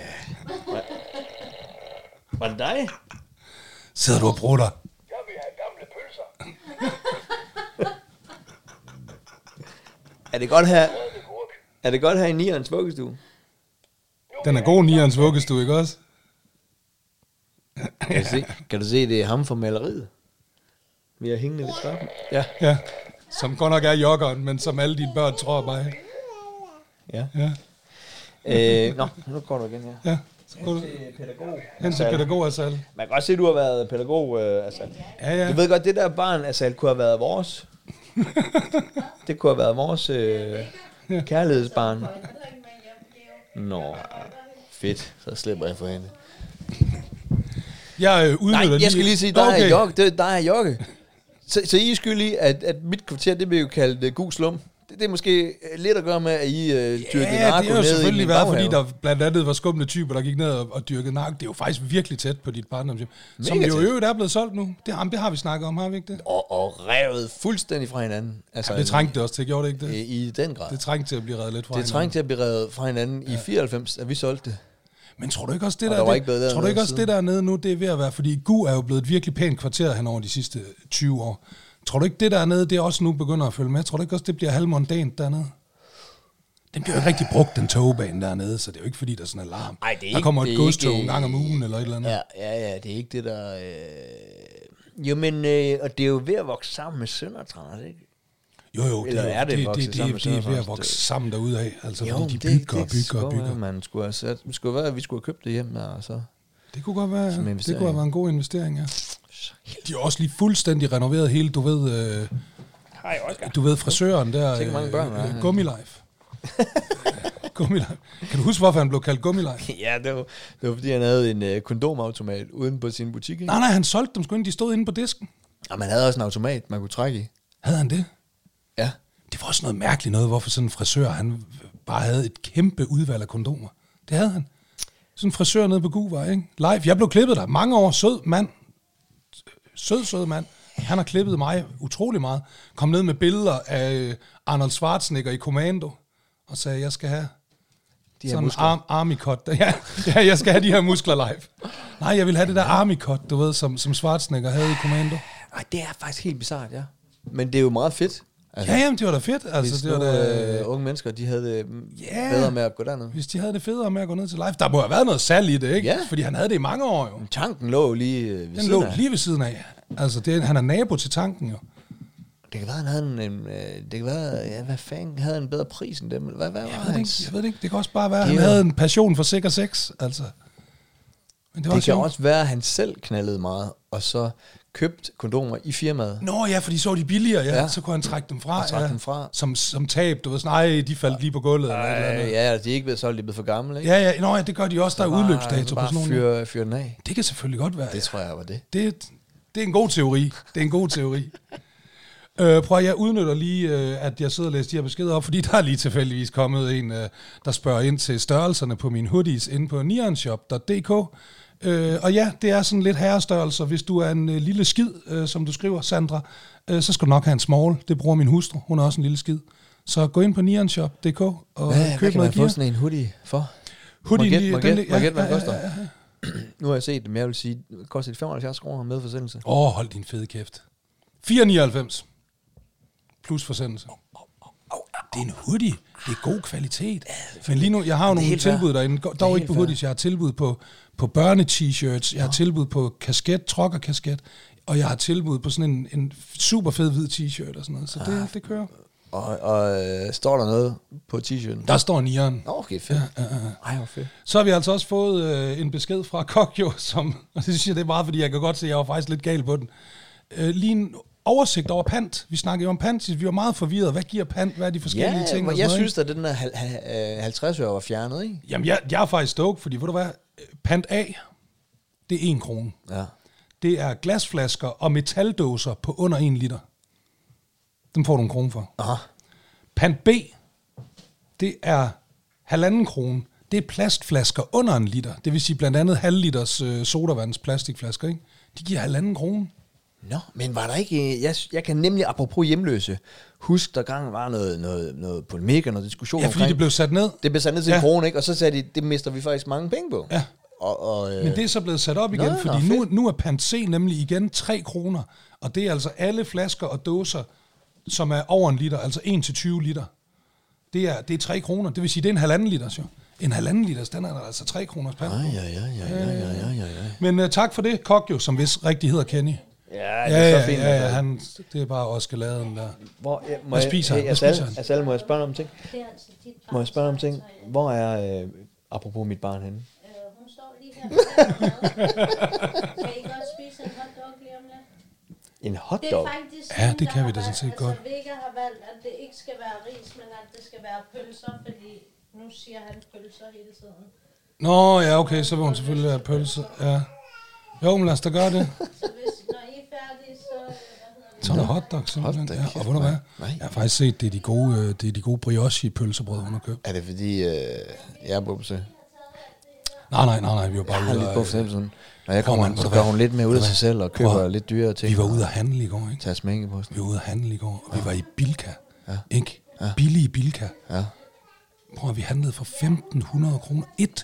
Var det dig? Sidder du og brutter? Jeg vil have gamle pølser. Er det godt her i Nierens vuggestue? Den er god, Nierens vuggestue, ikke også? Kan du se, det er ham fra maleriet? Vi er hængende ved trappen. Ja. Som godt nok er joggeren, men som alle dine børn tror mig. Ja. Nu går du igen her. Ja. Hen til pædagog Asal. Man kan godt se, at du har været pædagog Asal. Ja. Du ved godt, det der barn Asal kunne have været vores. Det kunne have været vores kærlighedsbarn. Nå, fedt. Så slipper jeg for hende. Jeg skal lige sige, der er Jokke. Så I er skyldige, at mit kvarter, det bliver jo kaldt gul slum. Det er måske lidt at gøre med, at I dyrkede narko ned i min baghave. Ja, det er jo selvfølgelig været, fordi der blandt andet var skumle typer, der gik ned og dyrkede narko. Det er jo faktisk virkelig tæt på dit barndomshjem. Som jo i øvrigt er blevet solgt nu. Det har vi snakket om, har vi ikke det? Og revet fuldstændig fra hinanden. Altså, ja, det trængte det også til, gjorde det ikke det? I den grad. Det trængte til at blive revet lidt fra hinanden. Det trængte til at blive revet fra hinanden i 94, at vi solgte det. Men tror du ikke også, det der nede nu, det er ved at være, fordi Gu er jo blevet et virkelig pænt kvarter hen over de sidste 20 år. Tror du ikke, det dernede, det er også nu begynder at følge med? Tror du ikke også, det bliver halvmondant dernede? Den bliver jo ikke rigtig brugt, den togbane dernede, så det er jo ikke, fordi der er sådan en alarm. Ej, det er der ikke, kommer et godstog ikke, en gang om ugen, eller et eller andet. Ja, det er ikke det, der... Jo, men og det er jo ved at vokse sammen med Søndertranders, ikke? Jo, Eller er det vokset sammen med det er ved at Søndertranders? vokse sammen derudad, altså Jo, fordi de bygger. Man skulle have sat, det skulle være, at vi skulle have købt det hjem der, og så... Det kunne godt være, Som det investering. kunne have været en god investering, ja. De har også lige fuldstændig renoveret hele, du ved frisøren der, Tænk, mange børn der er. Gummilife. Gummilife. Kan du huske, hvorfor han blev kaldt Gummilife? Ja, det var fordi, han havde en kondomautomat uden på sin butik, ikke? Nej, han solgte dem sgu ind, de stod inde på disken. Og man havde også en automat, man kunne trække i. Havde han det? Ja. Det var også noget mærkeligt noget, hvorfor sådan en frisør, han bare havde et kæmpe udvalg af kondomer. Det havde han. Sådan en frisør nede på Guvej, ikke? Live. Jeg blev klippet der mange år. Sød mand. Han har klippet mig utrolig meget. Kom ned med billeder af Arnold Schwarzenegger i Commando. Og sagde, jeg skal have De her sådan en muskler. army cut. Ja, jeg skal have de her muskler live. Nej, jeg vil have det der army cut, du ved, som Schwarzenegger havde i Commando. Ej, det er faktisk helt bizarrt, ja. Men det er jo meget fedt. Altså, Ja, jamen, det var da fedt. Altså, hvis det var da, unge mennesker, de havde det bedre med at gå derned. hvis de havde det federe med at gå ned til live. Der må have været noget salg i det, ikke? Ja. Fordi han havde det i mange år, jo. Tanken lå jo lige ved Den siden lå af. lige ved siden af. Altså, han er nabo til tanken, jo. Det kan være, han havde det kan være, ja, hvad fanden, havde han en bedre pris end dem? Hvad var Jeg hans? ved det ikke. Det kan også bare være, at Det han er- havde en passion for sikker sex, altså. Men det var Det kan sjovt. også være, at han selv knaldede meget, og så købt kondomer i firmaet. Nå ja, for de så de billigere, ja. Ja. Så kunne han trække dem fra. Og trække dem fra. Som tab, du ved sådan, nej, de faldt lige på gulvet. Eller et eller andet. Ja, de er ikke blevet solgt, de er blevet for gamle, ikke? Ja, nå ja, det gør de også. Der er udløbsdato på sådan nogle. Fyre den af. Det kan selvfølgelig godt være. Det tror jeg var det. Det er en god teori. Det er en god teori. Prøv at jeg udnytter lige, at jeg sidder og læser de her beskeder op, fordi der er lige tilfældigvis kommet en, der spørger ind til størrelserne på mine hoodies inde på neonshop.dk. Og ja, det er sådan lidt herrestørrelser. Hvis du er en lille skid, som du skriver, Sandra, så skal du nok have en small. Det bruger min hustru. Hun er også en lille skid. Så gå ind på neonshop.dk og Hvad køb kan noget man få gear. sådan en hoodie for? Hoodien, Må jeg gætte, hvad den ja. koster? Nu har jeg set dem, jeg vil sige, det koster 75 kroner med forsendelse. Hold din fede kæft. 4,99 plus forsendelse. Det er en hoodie. Det er god kvalitet. Men lige nu, jeg har jo nogle helt fair. tilbud derinde. Dog ikke helt på fair. hoodies. Jeg har tilbud på børne-t-shirts. Jeg har tilbud på kasket, trucker-kasket. Og jeg har tilbud på sådan en super fed hvid t-shirt og sådan noget. Så det kører. Og står der noget på t-shirten? Der står nieren. Okay, fedt. Ej, hvor fedt. Så har vi altså også fået en besked fra Kokjo, som, og det synes jeg, det er meget, fordi jeg kan godt se, at jeg var faktisk lidt gal på den. Lige en oversigt over pant. Vi snakkede jo om pant, vi var meget forvirret. Hvad giver pant? Hvad er de forskellige ting? og jeg sådan noget, synes, at den der 50 øre var fjernet, ikke? ikke? Jamen, jeg er faktisk stoked, fordi ved du hvad? Pant A, det er 1 krone. Ja. Det er glasflasker og metaldåser på under 1 liter. Dem får du 1 krone for. Aha. Pant B, det er 1,5 krone. Det er plastflasker under 1 liter. Det vil sige blandt andet halvliters sodavands plastikflasker, ikke? De giver 1,5 krone. Nå, men var der ikke... Jeg kan nemlig, apropos hjemløse, husk, der gang var noget polemik og noget diskussion Ja, fordi det blev sat ned. Det blev sat ned til Ja. 1 krone, ikke? Og så sagde de, det mister vi faktisk mange penge på. Ja. Men Men det er så blevet sat op igen, fordi nu er pant C nemlig igen 3 kroner. Og det er altså alle flasker og dåser, som er over 1 liter, altså 1-20 liter. Det er 3 kroner. Det vil sige, det er en 1,5 liters, jo. En 1,5 liters, den er der altså 3 kroners pant på. Ja. Men tak for det, Kokjo, som vist rigtig hedder Kenny. Ja, det er så fint. Ja, det er bare Oskeladen der. Hvad spiser han? Hvad spiser han? Asal, må jeg spørge om ting? Må jeg spørge om ting? Hvor er, apropos mit barn henne? Hun står lige her. Kan I godt spise en hotdog lige om lidt? En Det hotdog? er faktisk Ja, hende, det der kan vi har da sådan valgt- set godt. Vega har valgt, at det ikke skal være ris, men at det skal være pølser, fordi nu siger han pølser hele tiden. Nå, ja, okay, så vil hun selvfølgelig have pølse. Ja. Jo, men lad os da gøre det. Så hvis, når I er færdige, så... Så er der hotdog, simpelthen. Hotdog, Ja, kæft, og ved du hvad? nej. Jeg har faktisk set, det er de gode brioche-pølsebrød, hun har købt. Er det fordi, jeg er på besøg? Nej, vi var Jeg bare har ude lidt på og... fornemmelsen. Når jeg kommer, mand, ved så du gør hvad? hun lidt mere ud af sig selv og Prøv køber at- lidt dyrere ting. Vi var ude at handle i går, ikke? Tager smænke på Vi sådan. var ude at handle i går, og vi var i Bilka. Ja. Ikke? Billige Bilka. Ja. Prøv at vi handlede for 1.500 kroner.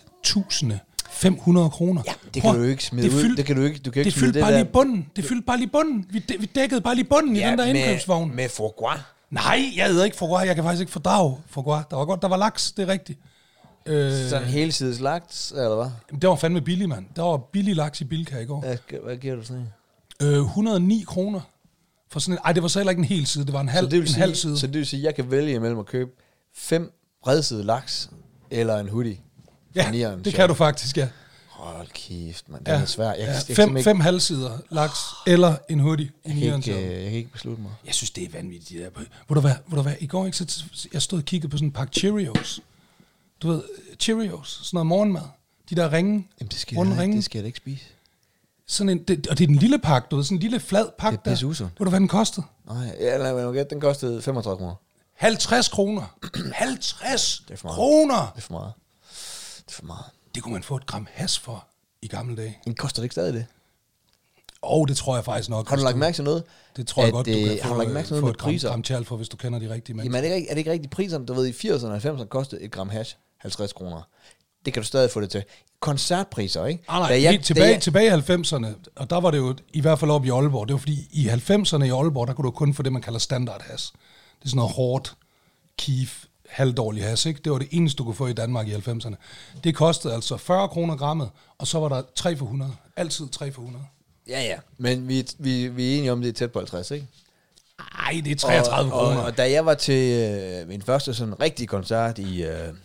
1.500 kroner. Ja, det kan du jo ikke smide ud. Det kan du ikke. Du kan ikke Det smide fyldte bare der. lige bunden. Det fyldte bare lige bunden. Vi dækkede bare lige bunden i den der indkøbsvogn. Med foie gras. Nej, jeg æder ikke foie gras. Jeg kan faktisk ikke fordrage foie gras. Der var godt, der var laks, det er rigtigt. Sådan en helsides laks, eller hvad? Det var fandme billig, mand. Der var billig laks i Bilka i går. Hvad giver du sådan en? 109 kroner. For sådan en, det var så heller ikke en hel side, det var en halv side. Så det vil sige, at jeg kan vælge imellem at købe 5 bredsidede laks, eller en hoodie. Ja, det kan du faktisk, ja. Hold kæft, man. Det er svært. Fem halvsider laks, eller en hoodie. Jeg kan ikke beslutte mig. Jeg synes, det er vanvittigt, de der. Vil du være, i går ikke, så jeg stod og kiggede på sådan en pakke Cheerios. Du ved, Cheerios, sådan noget morgenmad. De der ringe. Jamen, det skal jeg da ikke spise. Sådan en, og det er den lille pakke, du ved, sådan en lille flad pakke der. Det er pisseusundt. Ved du, hvad den kostede? Nej, den kostede 35 kroner. 50 kroner. 50 det er for meget. kroner! Det er for meget. Det kunne man få et gram hash for i gamle dage. Men koster det ikke stadig det? Det tror jeg faktisk nok. Har du lagt mærke til noget? Det tror jeg godt, du kan har du lagt mærke til noget med priser? Gram tjal for, hvis du kender de rigtige mennesker. Jamen, er det ikke rigtigt priserne? Du ved, i 80'erne og 90'erne kostede et gram hash 50 kroner. Det kan du stadig få det til. Koncertpriser, ikke? Nej, tilbage i 90'erne, og der var det jo i hvert fald op i Aalborg. Det var fordi, i 90'erne i Aalborg, der kunne du kun få det, man kalder standard hash. Det er sådan noget hårdt, kief, halvdårlig hash, ikke? Det var det eneste, du kunne få i Danmark i 90'erne. Det kostede altså 40 kroner grammet, og så var der 3 for 100. Altid 3 for 100. Ja. Men vi er enige om, det er tæt på 50, ikke? Nej, det er 33 kroner. Og da jeg var til min første sådan rigtige koncert i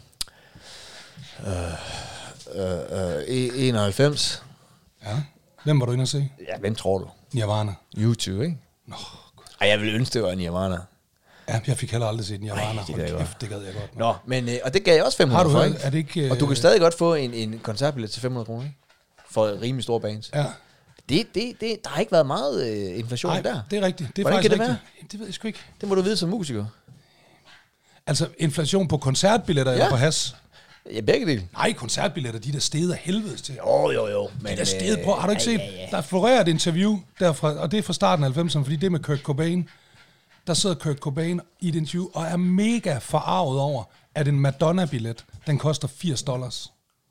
91. Ja. Hvem var du inde at se? Ja, hvem tror du? Nirvana. YouTube, ikke? Nå, Ej, jeg ville ønske, det var Nirvana. Ja, jeg fik heller aldrig set Nirvana. Det gad jeg godt. Nå, men, og det gav jeg også 500 for, ikke? Er det ikke og du kan stadig godt få en koncertbillet til 500 kroner, ikke? For rimelig store bands. Ja. Der har ikke været meget inflation der. Nej, det er rigtigt. Det er Hvordan faktisk kan det rigtigt. være? Det ved jeg sgu ikke. Det må du vide som musiker. Altså, inflation på koncertbilletter eller på hash? Ja, begge dele. Nej, koncertbilletter, de der steder af helvedes til. Jo. Men de der steder på, har du ikke set? Ja. Der florerer et interview derfra, og det er fra starten af 90'erne, fordi det er med Kurt Cobain. Der sidder Kurt Cobain i et interview, og er mega forarvet over, at en Madonna-billet, den koster $80.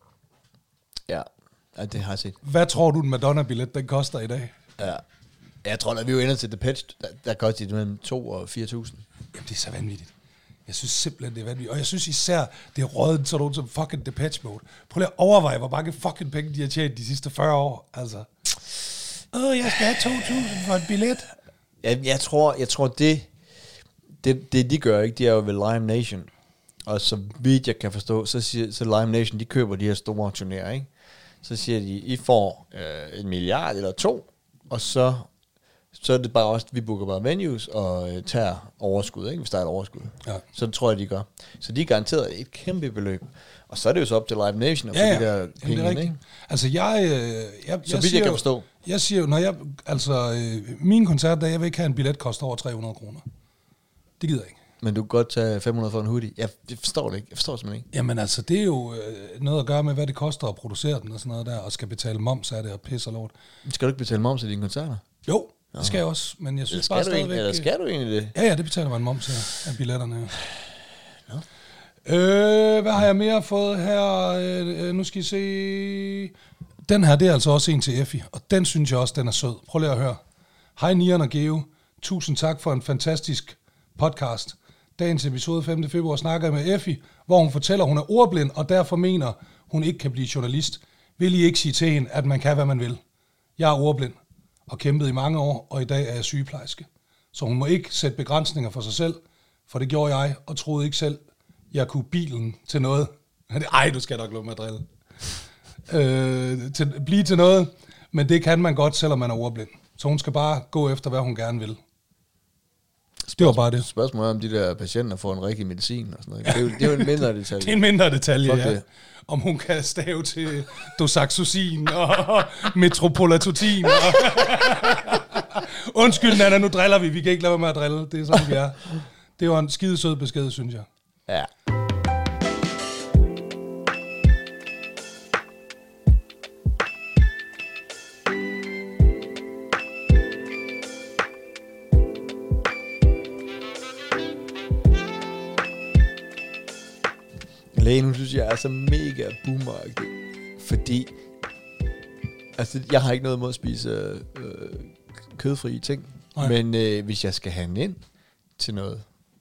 Ja, det har jeg set. Hvad tror du, en Madonna-billet, den koster i dag? Ja. Jeg tror, at vi er jo inde til Depeche, der koster det mellem 2.000 og 4.000. Jamen, det er så vanvittigt. Jeg synes simpelthen, det er vanvittigt. Og jeg synes især, det er rådet sådan noget som fucking Depeche Mode. Prøv lige at overveje, hvor mange fucking penge de har tjent de sidste 40 år. Altså. Jeg skal have 2.000 for et billet. Jeg tror det de gør, ikke, de er jo ved Lime Nation. Og så vidt jeg kan forstå, så Lime Nation, de køber de her store turnéer, ikke? Så siger de, I får 1 milliard eller 2, og så er det bare også, vi booker bare venues og tager overskud, ikke? Hvis der er et overskud. Ja. Så det tror jeg, de gør. Så de er garanteret et kæmpe beløb. Og så er det jo så op til Live Nation og de der penge, ikke? Altså så vidt jeg kan forstå. Jeg siger jo, når min koncert, der jeg vil ikke have en billet, koster over 300 kroner. Det gider jeg ikke. Men du kan godt tage 500 for en hoodie. Jeg forstår det ikke. Jeg forstår simpelthen ikke. Jamen altså, det er jo noget at gøre med, hvad det koster at producere den og sådan noget der, og skal betale moms af det og pis og lort. Skal du ikke betale moms af dine koncerter? Jo, det skal jeg også, men jeg synes bare stadigvæk... Eller skal du egentlig det? Ja, det betaler man moms af billetterne. Ja. Hvad har jeg mere fået her? Nu skal I se... Den her, det er altså også en til Effie, og den synes jeg også, den er sød. Prøv lige at høre. Hej Nian og Geo. Tusind tak for en fantastisk podcast. Dagens episode 5. februar snakker jeg med Effie, hvor hun fortæller, at hun er ordblind, og derfor mener, hun ikke kan blive journalist. Vil I ikke sige til hende, at man kan, hvad man vil? Jeg er ordblind og kæmpet i mange år, og i dag er jeg sygeplejerske. Så hun må ikke sætte begrænsninger for sig selv, for det gjorde jeg, og troede ikke selv, jeg kunne bilen til noget. Ej, du skal nok lade mig drille. Blive til noget, men det kan man godt, selvom man er ordblind. Så hun skal bare gå efter, hvad hun gerne vil. Det var bare det. Spørgsmålet om de der patienter får en rigtig medicin og sådan noget. Det er jo en mindre detalje. Det er en mindre detalje, ja. Om hun kan stave til dosaxosin og metropolatotin. Undskyld, Nana, nu driller vi. Vi kan ikke lade være med at drille. Det er sådan, vi er. Det var en skide sød besked, synes jeg. Ja. Læge, nu synes jeg er så mega boomeragtig, fordi altså, jeg har ikke noget imod at spise kødfrie ting, men hvis jeg skal have den ind til noget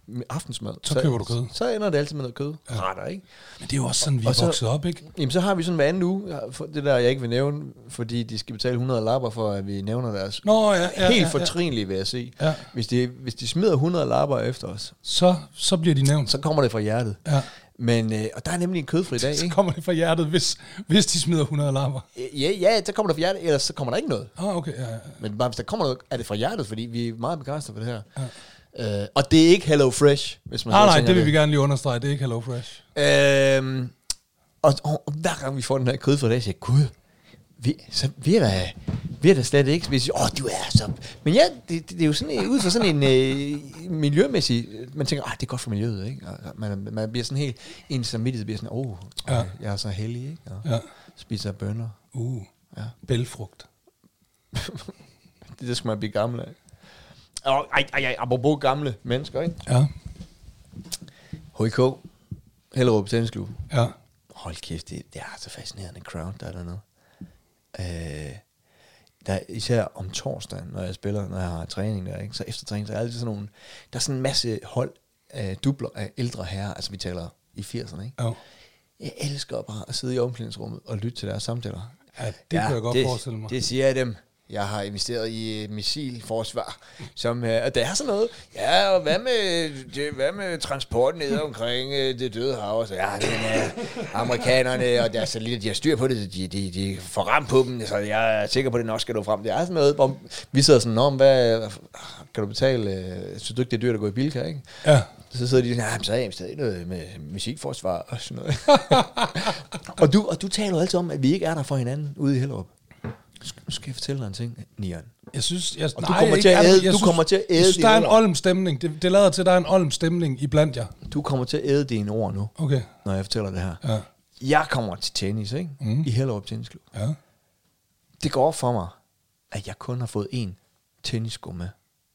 aftensmad. Så køber du kød. Så ender det altid med noget kød. Retter, ikke? Men det er jo også sådan, vi er vokset op, ikke? Jamen, så har vi sådan hver anden uge, det der, jeg ikke vil nævne, fordi de skal betale 100 lapper for, at vi nævner deres helt fortrinlige, vil jeg sige. Ja. Hvis de smider 100 lapper efter os, så bliver de nævnt. Så kommer det fra hjertet. Ja. Men, og der er nemlig en kødfri dag, ikke? Så kommer det fra hjertet, hvis de smider 100 lapper. Ja, så kommer det fra hjertet, ellers så kommer der ikke noget. Okay, ja. Men bare hvis der kommer noget, er det fra hjertet, fordi vi er meget begejstrede for det her. Ja. Og det er ikke Hello Fresh, hvis man nej, det vil vi gerne lige understrege, det er ikke Hello Fresh. Og hver gang vi får den her kødfri dag, siger jeg, gud, vi er da slet ikke. Vi siger, du er så... Men ja, det er jo sådan ud fra sådan en miljømæssig... Man tænker, det er godt for miljøet, ikke? Man bliver sådan helt... En samvittighed bliver sådan, jeg er så heldig, ikke? Og spiser bønner. Ja. Bælfrugt. det skal man blive gammel af. Apropos gamle mennesker, ikke? Ja. HIK, Hellerup Tennisklub. Ja. Hold kæft, det er så fascinerende crowd, der er dernede. Der især om torsdagen, når jeg har træning der, ikke? Så efter træning, så er altid sådan nogle, der er sådan en masse hold af dubler af ældre herrer, altså vi taler i 80'erne, ikke? Ja. Jeg elsker bare at sidde i omklædningsrummet og lytte til deres samtaler. Ja, det kan jeg godt forestille mig. Det siger jeg dem. Jeg har investeret i missilforsvar, som, og der er sådan noget. Ja, og hvad med transporten ned omkring det døde hav? Så amerikanerne, og der er så lidt, de har styr på det, de får ramt på dem, så jeg er sikker på, at det nok skal nå frem. Det er sådan noget, hvor vi sidder sådan, hvad kan du betale, så du ikke det er dyrt at gå i bilka, ikke? Ja. Så sidder de sådan, så er jeg stadig noget med missilforsvar og sådan noget. og du taler altid om, at vi ikke er der for hinanden ude i Hellerup. Nu skal jeg fortælle dig en ting, Nian. Jeg synes, du kommer til at æde. Jeg synes, der er en olm stemning. Det lader til, at der er en olm stemning iblandt jer. Du kommer til at æde dine ord nu, okay, når jeg fortæller det her. Ja. Jeg kommer til tennis, ikke? I Hellerup Tennisklub. Ja. Det går op for mig, at jeg kun har fået én tennissko med.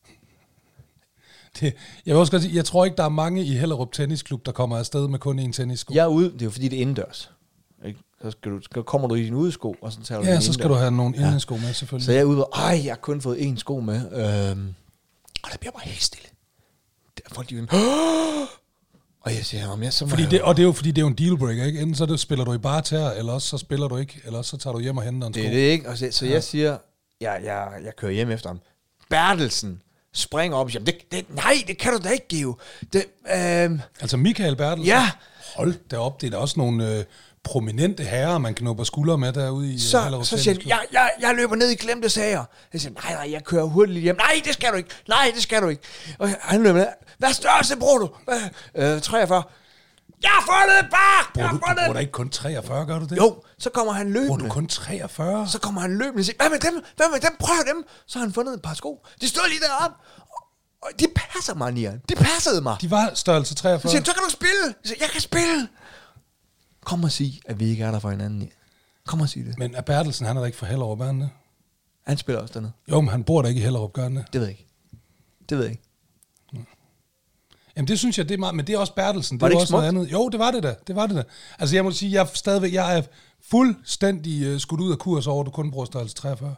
Jeg vil også godt sige, jeg tror ikke, der er mange i Hellerup Tennisklub, der kommer afsted med kun én tennissko. Jeg er ude, det er jo fordi, det er indendørs. Ikke? Så kommer du i din udesko, og så tager du ja, så skal du have nogle indesko med, selvfølgelig. Så jeg er ude og, jeg har kun fået én sko med. Og der bliver bare helt stille. Folk de og jeg siger, om jeg så fordi det, og det er jo fordi, det er jo en dealbreaker, ikke? Enten så spiller du i barter, eller også så spiller du ikke, eller også så tager du hjem og henter en sko. Det er det, ikke? Og så jeg siger, jeg kører hjem efter ham. Bertelsen springer op og siger, nej, det kan du da ikke, Geo. Altså Michael Bertelsen? Ja. Hold da op, det er da også nogle prominente herrer, man knupper skuldre med derude i Hellerup. Så siger jeg løber ned i glemte sager. Jeg siger, nej, jeg kører hurtigt hjem. Nej, det skal du ikke. Og han løber ned. Hvad størrelse bruger du? 43. Jeg har fundet et par! Du bruger da ikke kun 43, gør du det? Jo, så kommer han løbende. Bruger du kun 43? Så kommer han løbende og siger, hvad med dem? Prøv dem. Så har han fundet et par sko. De stod lige deroppe. Og de passer mig, Nian. De passede mig. De var størrelse 43. Så siger, så kan du spille. Jeg siger, jeg kan spille. Kom og sig, at vi ikke er der for hinanden. Kom og sig det. Men er Bertelsen, han er da ikke for Hellerup, er han det? Han spiller også dernede. Jo, men han bor da ikke i Hellerup, gør han det? Det ved jeg ikke. Jamen det synes jeg, det er meget, men det er også Bertelsen. Var det ikke også noget andet. Jo, det var det da. Altså jeg må sige, jeg er fuldstændig skudt ud af kurs over, at du kun bruger størrelse 43.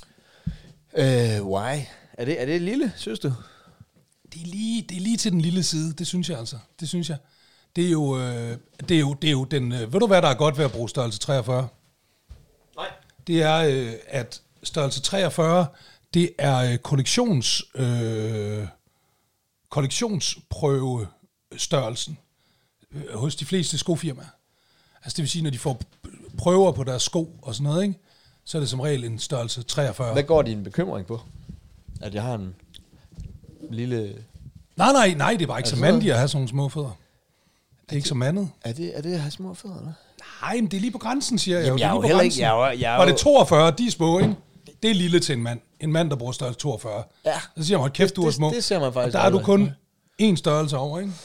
Why? Er det lille, synes du? Det er lige til den lille side, det synes jeg altså. Det synes jeg. Det er jo den... Ved du, hvad der er godt ved at bruge størrelse 43? Nej. Det er, at størrelse 43, det er kollektionsprøvestørrelsen hos de fleste skofirmaer. Altså det vil sige, når de får prøver på deres sko og sådan noget, ikke? Så er det som regel en størrelse 43. Hvad går din bekymring på? At jeg har en lille... Nej, det er bare ikke så mandigt at have sådan nogle små fødder. Det er ikke så mandet. Er det at have små fødder, eller? Nej, men det er lige på grænsen, siger jeg. Jamen, jeg er jo heller ikke... Var det 42, de er små, ikke? Det er lille til en mand. En mand, der bruger størrelse 42. Ja. Så siger man, kæft, du er små. Det ser man faktisk. Og der er du kun én størrelse over, ikke?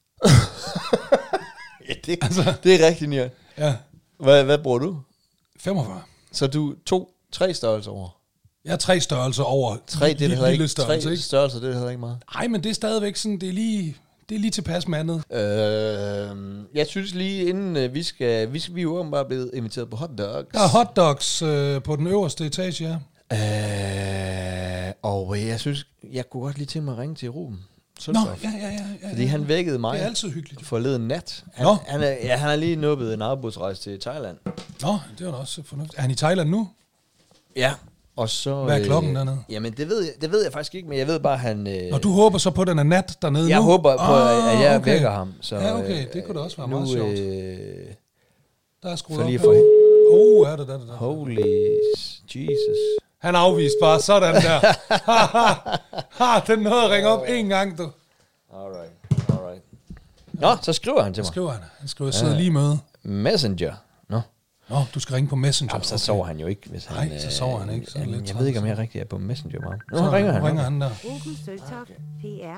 Ja, det er rigtigt, Nian. Ja. Hvad bruger du? 45. Så du 3 størrelser over? Jeg er 3 størrelser over. 3, det er lille størrelse, 3 størrelser, det er heller ikke meget. Nej, men det er stadigvæk sådan, det er lige tilpas mandet. Jeg synes lige inden vi er jo åbenbart blevet inviteret på hotdogs. Der er hotdogs på den øverste etage, ja. Og jeg synes, jeg kunne godt lige tænke mig at ringe til Ruben. Søltoft. Ja. Fordi han vækkede mig. Det er altid hyggeligt. Forleden nat. Nå. Han har lige nubbet en arbejdsrejse til Thailand. Nå, det var da også fornuftigt. Er han i Thailand nu? Ja. Og så, hvad er klokken dernede? Jamen, det ved jeg faktisk ikke, men jeg ved bare, han... Og du håber så på, at den er nat dernede jeg nu? håber på, at jeg vækker ham. Så, ja, okay. Det kunne da også være meget sjovt. Der er skruet op. Er det der. Holy Jesus. Han afviste bare sådan der. Den nåede at ringe op en gang, du. Alright. Nå, så skriver han til mig. Han skriver, sidder lige møde. Messenger. Nå, du skal ringe på Messenger. Jamen, så sover han jo ikke, hvis han... Nej, så sover han ikke. Jeg ved ikke, om jeg rigtig er på Messenger, meget. Nu så ringer han der. Ruben Søltoft, PR.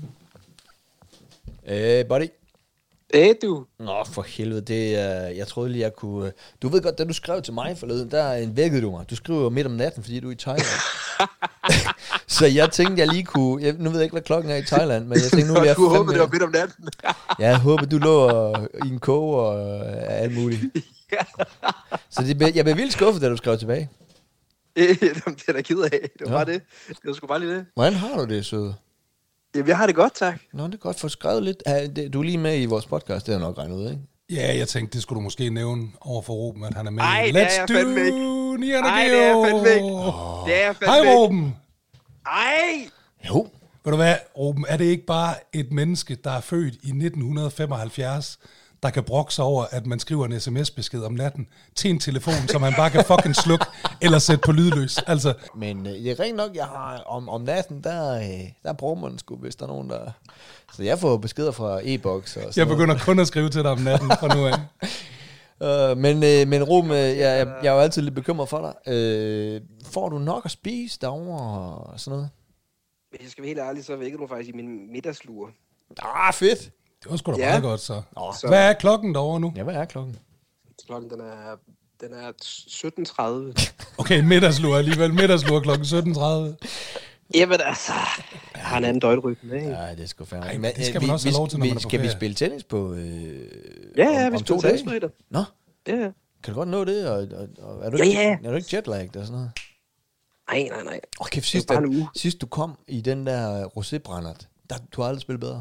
Buddy. Du. Nå, for helvede, det jeg troede lige, jeg kunne... Du ved godt, da du skrev til mig forleden, der vækkede du mig. Du skriver jo midt om natten, fordi du er i Thailand. Så jeg tænkte, jeg lige kunne... nu ved jeg ikke, hvad klokken er i Thailand, men jeg tænkte, nu jeg... Du håber, det var midt om natten. Jeg håber, du lå i en koge og alt muligt. Så jeg blev vildt skuffet, da du skrev tilbage. Det er da ked af. Det var bare det. Det var sgu bare lige det. Hvordan har du det, søde? Jamen, jeg har det godt, tak. Nå, det er godt for skrevet lidt. Du er lige med i vores podcast, det er nok regnet ud, ikke? Ja, jeg tænkte, det skulle du måske nævne over for Ruben, at han er med. Ej, det er jeg fandme ikke. Ej, det er jeg fandme ikke. Det er jeg fandme ikke. Hej, Ruben. Ej! Jo. Ved du hvad, Ruben, er det ikke bare et menneske, der er født i 1975, der kan brokke sig over, at man skriver en sms-besked om natten til en telefon, som man bare kan fucking slukke eller sætte på lydløs? Altså. Men det er rent nok, jeg har om natten, der bruger man sgu, hvis der er nogen, der... Så jeg får beskeder fra e-boks og sådan jeg begynder kun at skrive til dig om natten fra nu af. Men Ruben, jeg er jo altid lidt bekymret for dig. Får du nok at spise derovre og sådan noget? Hvis jeg skal være helt ærlig, så vækkede du faktisk i min middagslure. Fedt! Det var sgu da meget godt, så. Så. Hvad er klokken derovre nu? Ja, hvad er klokken? Klokken, den er 17.30. Okay, middagslure alligevel. Middagslure klokken 17.30. Jamen altså, jeg har en anden døgnrytme, ikke? Nej, det er sgu færdigt. Men det skal man også have lov til, når man er på Skal vi ferie. spille tennis på Ja, vi om 2 spiller dage? tennis på Nå, ja. kan du godt nå det? Og er du ikke jetlagget og sådan noget? Nej. Okay, sidst du kom i den der rosébrændert, du har aldrig spillet bedre.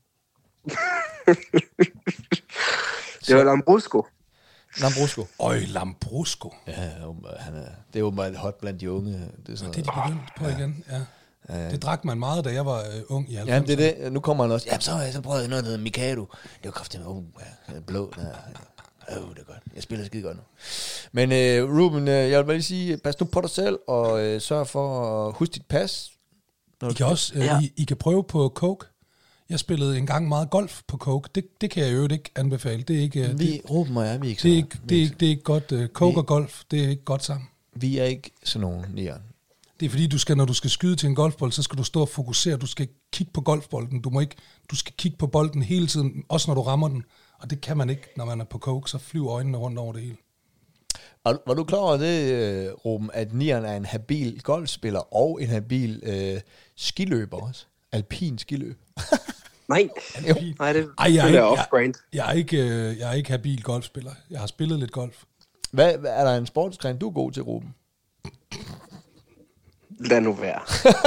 Det var Lambrusco. Øj, Lambrusco. Ja, det er åbenbart hot blandt de unge. Det er sådan det er de begyndt på igen, ja. Det drak man meget, da jeg var ung i 90'erne. Jamen, det er det. Nu kommer han også. Jamen, så prøvede jeg noget, der hedder Mikado. Det var kraftigt med blå. Det er godt. Jeg spiller skide godt nu. Men Ruben, jeg vil bare lige sige, pas nu på dig selv, og sørg for at huske dit pas. I kan også, I kan prøve på coke. Jeg spillede en gang meget golf på coke. Det kan jeg jo ikke anbefale. Det er ikke... Ruben og jeg, vi er ikke sådan. Det er ikke godt. Coke og golf, det er ikke godt sammen. Vi er ikke sådan nogen, Nian. Det er fordi, når du skal skyde til en golfbold, så skal du stå og fokusere. Du skal kigge på golfbolden. Du skal kigge på bolden hele tiden, også når du rammer den. Og det kan man ikke, når man er på coke, så flyver øjnene rundt over det hele. Var du klar over det, Ruben, at Nian er en habil golfspiller og en habil skiløber også? Alpin skiløb. Nej. Nej, det er off-brand. Jeg er ikke habil golfspiller. Jeg har spillet lidt golf. Hvad er der en sportsgren, du er god til, Ruben? Lad nu være.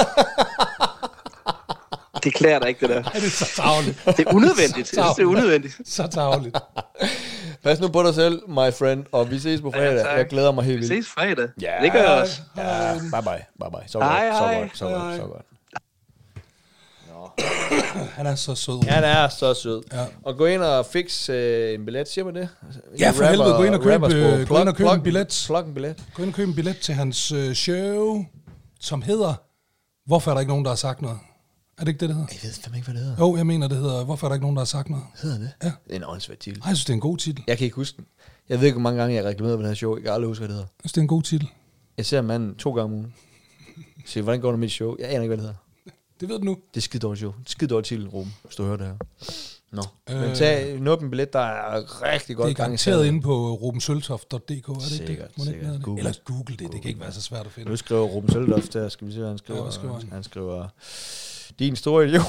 Det klæder dig ikke, det der. Ej, det er så tarveligt. Det er unødvendigt. Det er unødvendigt. Så tarveligt. Pas nu på dig selv, my friend, og vi ses på fredag. Ja, jeg glæder mig helt vildt. Vi ses fredag. Ja, det gør jeg også. Ja, bye. Så godt. Han er så sød. Han er så sød. Ja. Og gå ind og fix en billet, siger man det? Ja, for helvede. Gå ind og købe en billet. Plug en billet. Gå ind og købe en billet til hans show, som hedder Hvorfor er der ikke nogen, der har sagt noget? Er det ikke det hedder? Jeg ved fandme ikke, hvad det hedder. Jo, jeg mener, det hedder Hvorfor er der ikke nogen, der har sagt noget? Hedder det? Ja. Det er en åndssvagt titel. Jeg synes, det er en god titel. Jeg kan ikke huske den. Jeg ved ikke, hvor mange gange jeg har reklameret på den her show. Jeg kan aldrig huske, hvad det hedder. Jeg synes, det er en god titel. Jeg ser manden 2 gange om ugen. Så hvordan går det med mit show? Jeg aner ikke, hvad det hedder. Det ved du nu. Det er skide dårligt show. Skide dårligt titel, Ruben, hvis du hører det her. Nå. Men tag en åben billet, der er rigtig godt. Det er garanteret inde på rubensøltoft.dk, er det sikkert, ikke det? Sikkert. Google. Eller Google det, det kan ikke være så svært at finde. Nu skriver Ruben Søltoft der, skal vi se, hvad han skriver. Ja, hvad skriver han? Han skriver, din store idiot.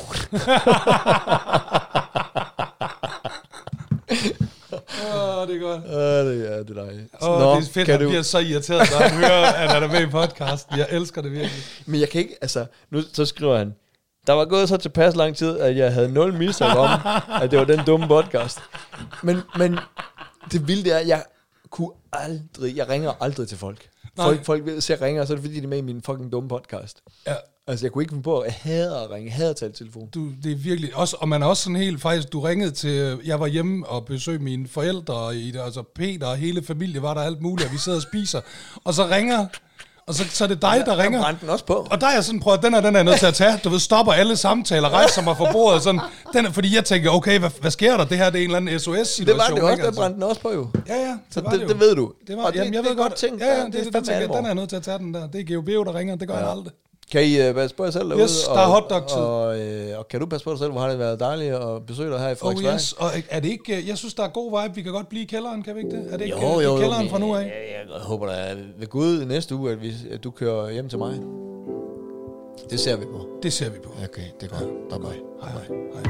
Det er godt. Det er dejligt. Det er fedt, han bliver så irriteret, når han hører, at han er med i podcasten. Jeg elsker det virkelig. Men jeg kan ikke, altså, nu så skriver han, Der var gået så tilpas lang tid, at jeg havde 0 mistanke om, at det var den dumme podcast. Men det vilde er, at jeg ringer aldrig til folk. Folk ved, at jeg ringer, så er det fordi, de er med i min fucking dumme podcast. Ja. Altså, jeg kunne ikke finde på, at jeg hader at ringe, hader at tale telefon. Det er virkelig også, og man er også sådan helt, faktisk, du ringede til, jeg var hjemme og besøgte mine forældre, altså Peter og hele familien var der alt muligt, og vi sidder og spiser, og så ringer, og så er det dig, der ringer. Jeg brændte den også på. Og der er jeg sådan, prøv at den er nødt til at tage, du ved, stopper alle samtaler, rejser mig fra bordet, sådan, fordi jeg tænker, okay, hvad sker der? Det her, det er en eller anden SOS-situation. Det var det også, der brændte den også på jo. Ja, så det ved du. Det var, jamen, jeg ved godt, ting. Ja, det den er jeg nødt til at tage den der. Det er GOBO, der ringer, det gør jeg aldrig. Kan I passe på jer selv derude? Yes, der er hotdog-tid. Og kan du passe på dig selv? Hvor har det været dejligt at besøge dig her i Frederiksberg? Yes, og er det ikke, jeg synes, der er god vibe. Vi kan godt blive i kælderen, kan vi ikke det? Er det ikke jo, i kælderen fra nu af? Jeg håber da ved Gud næste uge, at du kører hjem til mig. Det ser vi på. Det ser vi på. Okay, det er godt. Bye. Hej.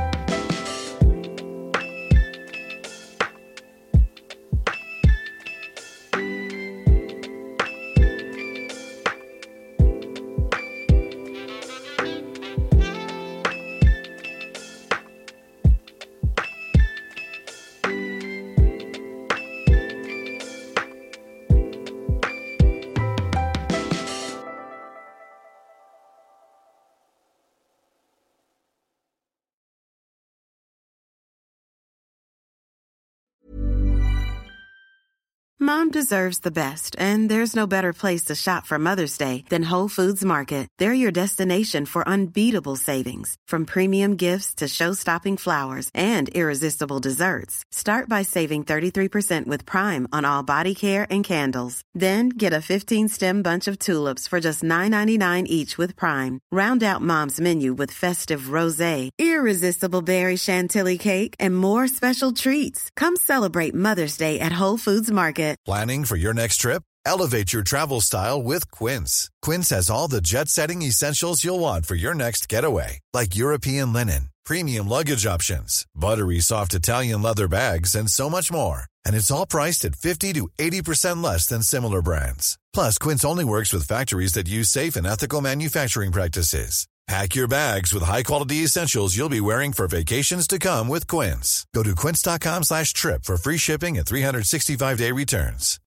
Mom deserves the best, and there's no better place to shop for Mother's Day than Whole Foods Market. They're your destination for unbeatable savings, from premium gifts to show-stopping flowers and irresistible desserts. Start by saving 33% with Prime on all body care and candles. Then get a 15-stem bunch of tulips for just $9.99 each with Prime. Round out Mom's menu with festive rosé, irresistible berry chantilly cake, and more special treats. Come celebrate Mother's Day at Whole Foods Market. Planning for your next trip? Elevate your travel style with Quince. Quince has all the jet-setting essentials you'll want for your next getaway, like European linen, premium luggage options, buttery soft Italian leather bags, and so much more. And it's all priced at 50 to 80% less than similar brands. Plus, Quince only works with factories that use safe and ethical manufacturing practices. Pack your bags with high-quality essentials you'll be wearing for vacations to come with Quince. Go to quince.com/trip for free shipping and 365-day returns.